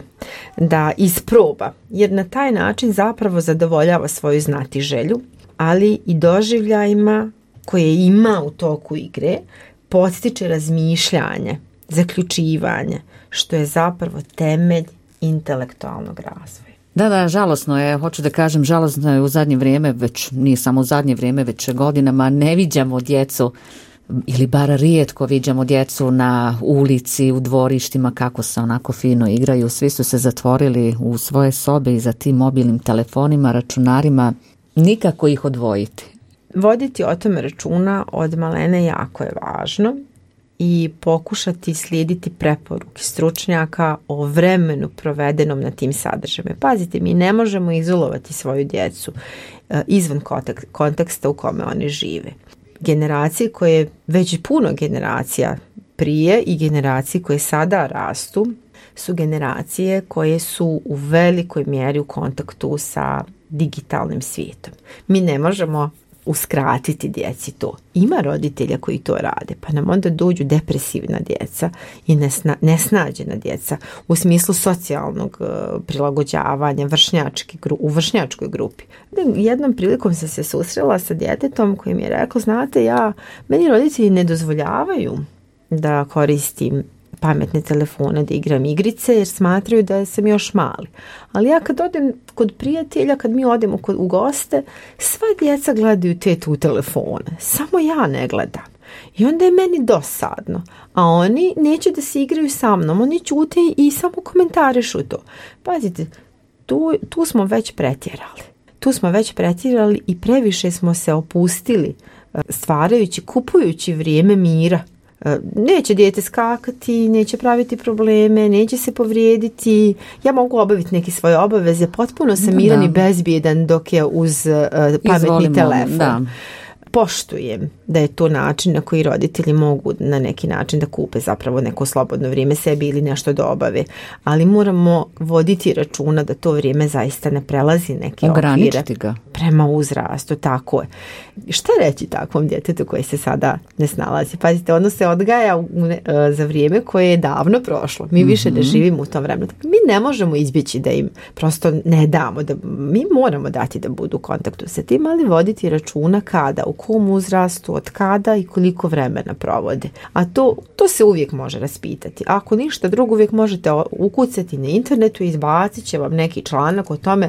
da isproba, jer na taj način zapravo zadovoljava svoju znatiželju, ali i doživljajima koje ima u toku igre, podstiče razmišljanje, zaključivanje, što je zapravo temelj intelektualnog razvoja. Da, žalosno je, hoću da kažem, žalosno je u zadnje vrijeme, već nije samo u zadnje vrijeme, već godinama ne viđamo djecu ili bar rijetko viđamo djecu na ulici, u dvorištima kako se onako fino igraju. Svi su se zatvorili u svoje sobe i za tim mobilnim telefonima, računarima, nikako ih odvojiti. Voditi o tome računa od malene jako je važno i pokušati slijediti preporuke stručnjaka o vremenu provedenom na tim sadržajima. Pazite, mi ne možemo izolovati svoju djecu izvan konteksta u kome oni žive. Generacije koje, već puno generacija prije i generacije koje sada rastu, su generacije koje su u velikoj mjeri u kontaktu sa digitalnim svijetom. Mi ne možemo uskratiti djeci to. Ima roditelja koji to rade, pa nam onda dođu depresivna djeca i nesnađena djeca u smislu socijalnog prilagođavanja u vršnjačkoj grupi. Jednom prilikom sam se susrela sa djetetom koji mi je rekao, znate, meni roditelji ne dozvoljavaju da koristim pametne telefone, da igram igrice jer smatraju da sam još mali. Ali ja kad odem kod prijatelja, kad mi odemo u goste, sva djeca gledaju tu telefone. Samo ja ne gledam. I onda je meni dosadno. A oni neće da se igraju sa mnom. Oni ćute i samo komentarišu to. Pazite, tu smo već pretjerali. Tu smo već pretjerali i previše smo se opustili stvarajući, kupujući vrijeme mira. Neće dijete skakati, neće praviti probleme, neće se povrijediti. Ja mogu obaviti neke svoje obaveze, potpuno sam miran i bezbjedan dok je uz pametni telefon. Da. Poštujem da je to način na koji roditelji mogu na neki način da kupe zapravo neko slobodno vrijeme sebi ili nešto da obave. Ali moramo voditi računa da to vrijeme zaista ne prelazi neke okvire prema uzrastu. Tako je. Šta reći takvom djetetu koji se sada ne snalazi? Pazite, ono se odgaja za vrijeme koje je davno prošlo. Mi više ne živimo u tom vremenu. Mi ne možemo izbjeći da im prosto ne damo. Mi moramo dati da budu u kontaktu sa tim, ali voditi računa kada, u kom uzrastu, od kada i koliko vremena provode. A to se uvijek može raspitati. Ako ništa drugo, uvijek možete ukucati na internetu i izbacit će vam neki članak o tome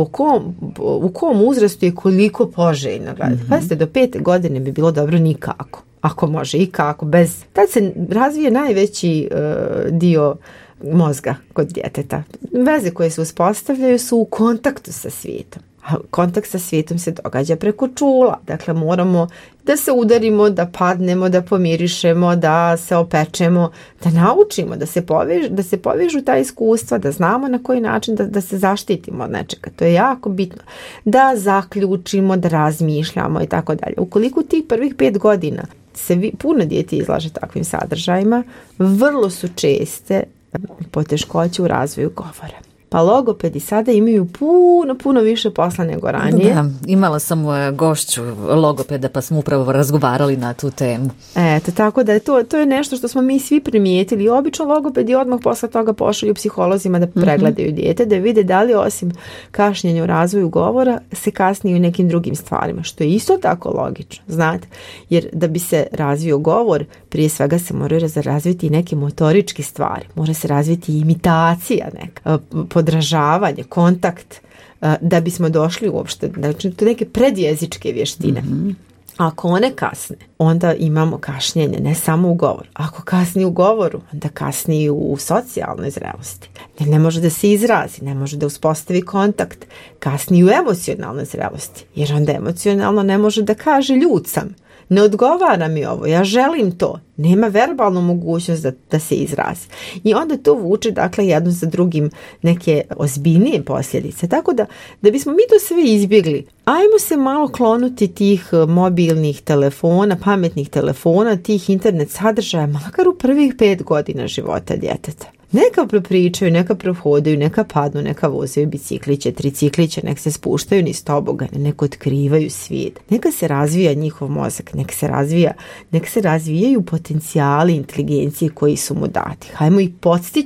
u kom uzrastu je koliko poželjno gledati. Pazite, do 5. godine bi bilo dobro nikako. Ako može i kako. Tad se razvije najveći dio mozga kod djeteta. Veze koje se uspostavljaju su u kontaktu sa svijetom. Kontakt sa svijetom se događa preko čula. Dakle, moramo da se udarimo, da padnemo, da pomirišemo, da se opečemo, da naučimo, da se povežu ta iskustva, da znamo na koji način da se zaštitimo od nečega. To je jako bitno. Da zaključimo, da razmišljamo i tako dalje. Ukoliko tih prvih 5 godina se puno dijete izlaže takvim sadržajima, vrlo su česte poteškoće u razvoju govora. Pa logopedi sada imaju puno više posla nego ranije. Da, imala sam gošću logopeda pa smo upravo razgovarali na tu temu. Eto, tako da to je nešto što smo mi svi primijetili. Obično logopedi odmah posle toga pošalju psiholozima da pregledaju dijete, da vide da li osim kašnjenja u razvoju govora se kasnije u nekim drugim stvarima, što je isto tako logično, znate. Jer da bi se razvio govor, prije svega se moraju razviti i neke motoričke stvari. Mora se razviti imitacija neka, podražavanje, kontakt, da bismo došli uopšte, znači to neke predjezičke vještine. Ako one kasne, onda imamo kašnjenje, ne samo u govoru. Ako kasni u govoru, onda kasni u socijalnoj zrelosti. Ne može da se izrazi, ne može da uspostavi kontakt. Kasni u emocionalnoj zrelosti, jer onda emocionalno ne može da kaže ljud sam. Ne odgovara mi ovo, ja želim to. Nema verbalnu mogućnost da se izrazi. I onda to vuče, dakle, jedno za drugim neke ozbiljnije posljedice. Tako da bismo mi to sve izbjegli, ajmo se malo klonuti tih mobilnih telefona, pametnih telefona, tih internet sadržaja, makar u prvih 5 godina života djeteta. Neka prepričaju, neka prohodaju, neka padnu, neka vozaju bicikliće, tricikliće, neka se spuštaju niz tobogane, neka otkrivaju svijet. Neka se razvija njihov mozak, neka se razvijaju potencijali inteligencije koji su mu dati. Hajmo ih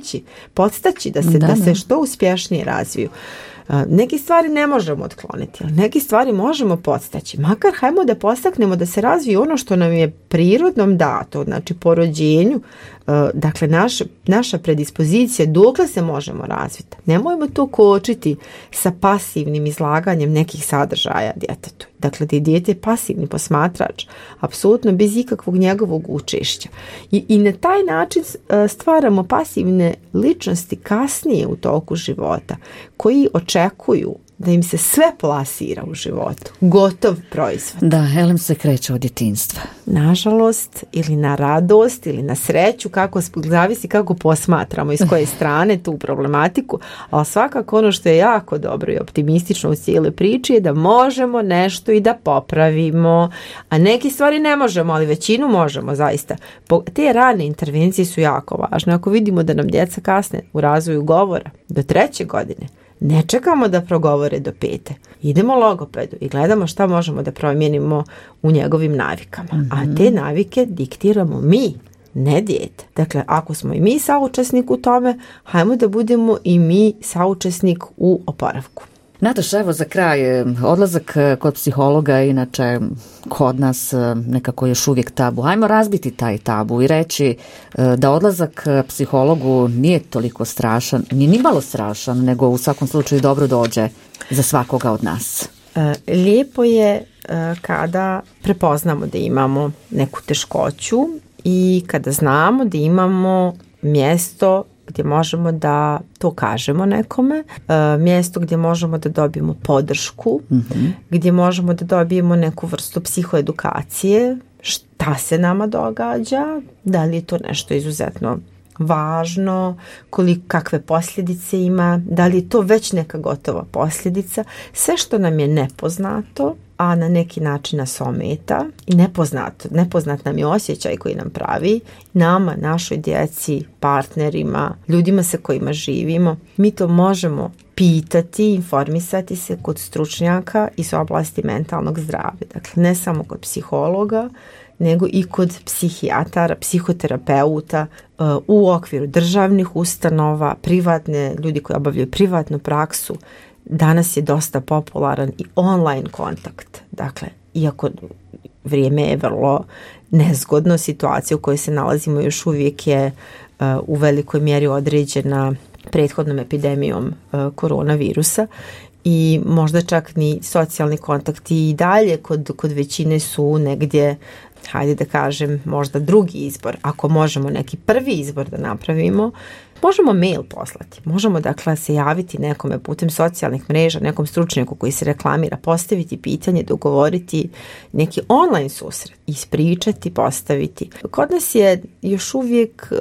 podstaći da se što uspješnije razviju. Neke stvari ne možemo otkloniti, ali neke stvari možemo podstaći. Makar hajmo da podstaknemo da se razvije ono što nam je prirodnom dato, znači po rođenju, dakle naša predispozicija dokle se možemo razviti. Nemojmo to kočiti sa pasivnim izlaganjem nekih sadržaja djetetu. Dakle, da je dijete pasivni posmatrač, apsolutno bez ikakvog njegovog učešća. I na taj način stvaramo pasivne ličnosti kasnije u toku života, koji očekuju da im se sve plasira u životu. Gotov proizvod. Da, elem se kreće od djetinjstva. Nažalost, ili na radost, ili na sreću, zavisi kako posmatramo iz koje strane tu problematiku, ali svakako ono što je jako dobro i optimistično u cijeloj priči je da možemo nešto i da popravimo, a neke stvari ne možemo, ali većinu možemo zaista. Te rane intervencije su jako važne. Ako vidimo da nam djeca kasne u razvoju govora do 3. godine, ne čekamo da progovore do 5. Idemo logopedu i gledamo šta možemo da promijenimo u njegovim navikama. A te navike diktiramo mi, ne dijete. Dakle, ako smo i mi saučesnik u tome, hajmo da budemo i mi saučesnik u oporavku. Nataša, evo za kraj, odlazak kod psihologa, inače kod nas nekako još uvijek tabu. Hajmo razbiti taj tabu i reći da odlazak psihologu nije toliko strašan, nije ni malo strašan, nego u svakom slučaju dobro dođe za svakoga od nas. Lijepo je kada prepoznamo da imamo neku teškoću i kada znamo da imamo mjesto gdje možemo da to kažemo nekome, mjesto gdje možemo da dobijemo podršku, gdje možemo da dobijemo neku vrstu psihoedukacije, šta se nama događa, da li je to nešto izuzetno važno, kakve posljedice ima, da li je to već neka gotova posljedica, sve što nam je nepoznato, a na neki način nas ometa i nepoznat nam je osjećaj koji nam pravi, nama, našoj djeci, partnerima, ljudima sa kojima živimo. Mi to možemo pitati, informisati se kod stručnjaka iz oblasti mentalnog zdravlja. Dakle, ne samo kod psihologa, nego i kod psihijatara, psihoterapeuta, u okviru državnih ustanova, privatne, ljudi koji obavljaju privatnu praksu. Danas je dosta popularan i online kontakt. Dakle, iako vrijeme je vrlo nezgodno, situacija u kojoj se nalazimo još uvijek je u velikoj mjeri određena prethodnom epidemijom koronavirusa i možda čak ni socijalni kontakti i dalje kod većine su negdje, hajde da kažem, možda drugi izbor. Ako možemo neki prvi izbor da napravimo, možemo mail poslati. Možemo dakle se javiti nekome putem socijalnih mreža, nekom stručnjaku koji se reklamira, postaviti pitanje, dogovoriti neki online susret, ispričati, postaviti. Kod nas je još uvijek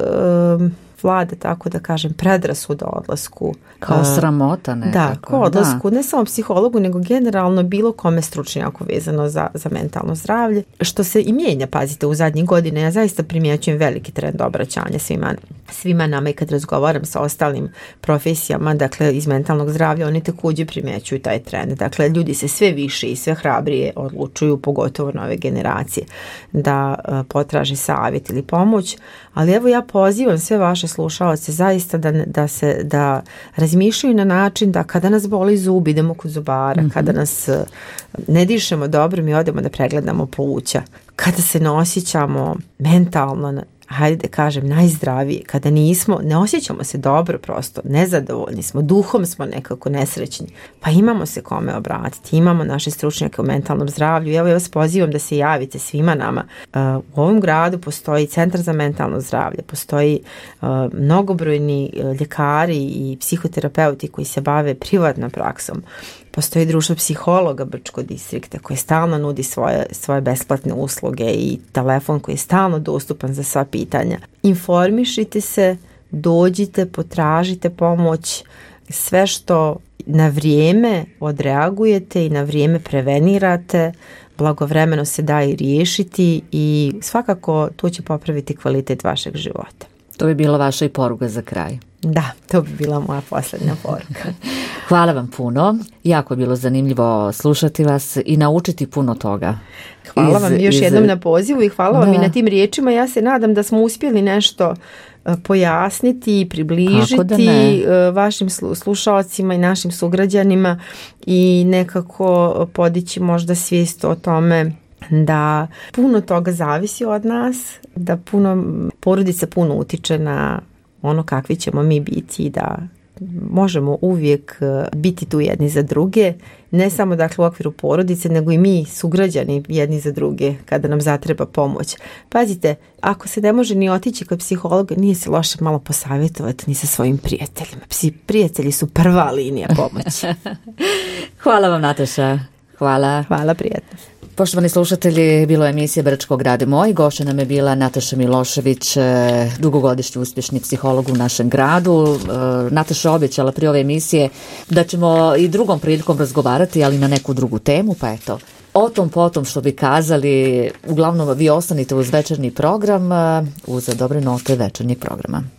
vlada, tako da kažem, predrasuda o odlasku. Kao sramota nekako. Da, kao odlasku, ne samo psihologu, nego generalno bilo kome stručnjaku vezano za mentalno zdravlje. Što se i mijenja, pazite, u zadnjih godina, ja zaista primjećujem veliki trend obraćanja svima nama i kad razgovaram sa ostalim profesijama, dakle, iz mentalnog zdravlja, oni također primjećuju taj trend. Dakle, ljudi se sve više i sve hrabrije odlučuju, pogotovo nove generacije, da potraže savjet ili pomoć. Ali evo ja pozivam sve vaše slušalce zaista da razmišljaju na način da kada nas boli zub idemo kod zubara, kada nas ne dišemo dobro mi odemo da pregledamo pluća, kada se ne osjećamo mentalno hajde da kažem, najzdravije, kada ne osjećamo se dobro prosto, nezadovoljni smo, duhom smo nekako nesrećni, pa imamo se kome obratiti, imamo naše stručnjake u mentalnom zdravlju. Evo ja vas pozivam da se javite svima nama. U ovom gradu postoji Centar za mentalno zdravlje, postoji mnogobrojni ljekari i psihoterapeuti koji se bave privatnom praksom. Postoji društvo psihologa Brčkog distrikta koje stalno nudi svoje besplatne usluge i telefon koji je stalno dostupan za sva pitanja. Informišite se, dođite, potražite pomoć, sve što na vrijeme odreagujete i na vrijeme prevenirate, blagovremeno se da i riješiti i svakako to će popraviti kvalitet vašeg života. To bi bila vaša i poruka za kraj. Da, to bi bila moja posljednja poruka. Hvala vam puno. Jako je bilo zanimljivo slušati vas i naučiti puno toga. Hvala vam još jednom na pozivu i hvala vam i na tim riječima. Ja se nadam da smo uspjeli nešto pojasniti i približiti vašim slušalcima i našim sugrađanima i nekako podići možda svijest o tome da puno toga zavisi od nas, da porodica puno utiče na ono kakvi ćemo mi biti i da možemo uvijek biti tu jedni za druge, ne samo dakle u okviru porodice, nego i mi sugrađani jedni za druge kada nam zatreba pomoć. Pazite, ako se ne može ni otići kod psihologa, nije se loše malo posavjetovati ni sa svojim prijateljima. Prijatelji su prva linija pomoći. Hvala vam, Nataša. Hvala. Hvala, prijatno. Poštovani slušatelji, bilo je emisija Brčko grade moj. Gošća nam je bila Nataša Milošević, dugogodišnji uspješni psiholog u našem gradu. Nataša obećala prije ove emisije da ćemo i drugom prilikom razgovarati, ali na neku drugu temu, pa eto. O tom potom što bi kazali, uglavnom vi ostanite uz večernji program, uz dobre note večernjeg programa.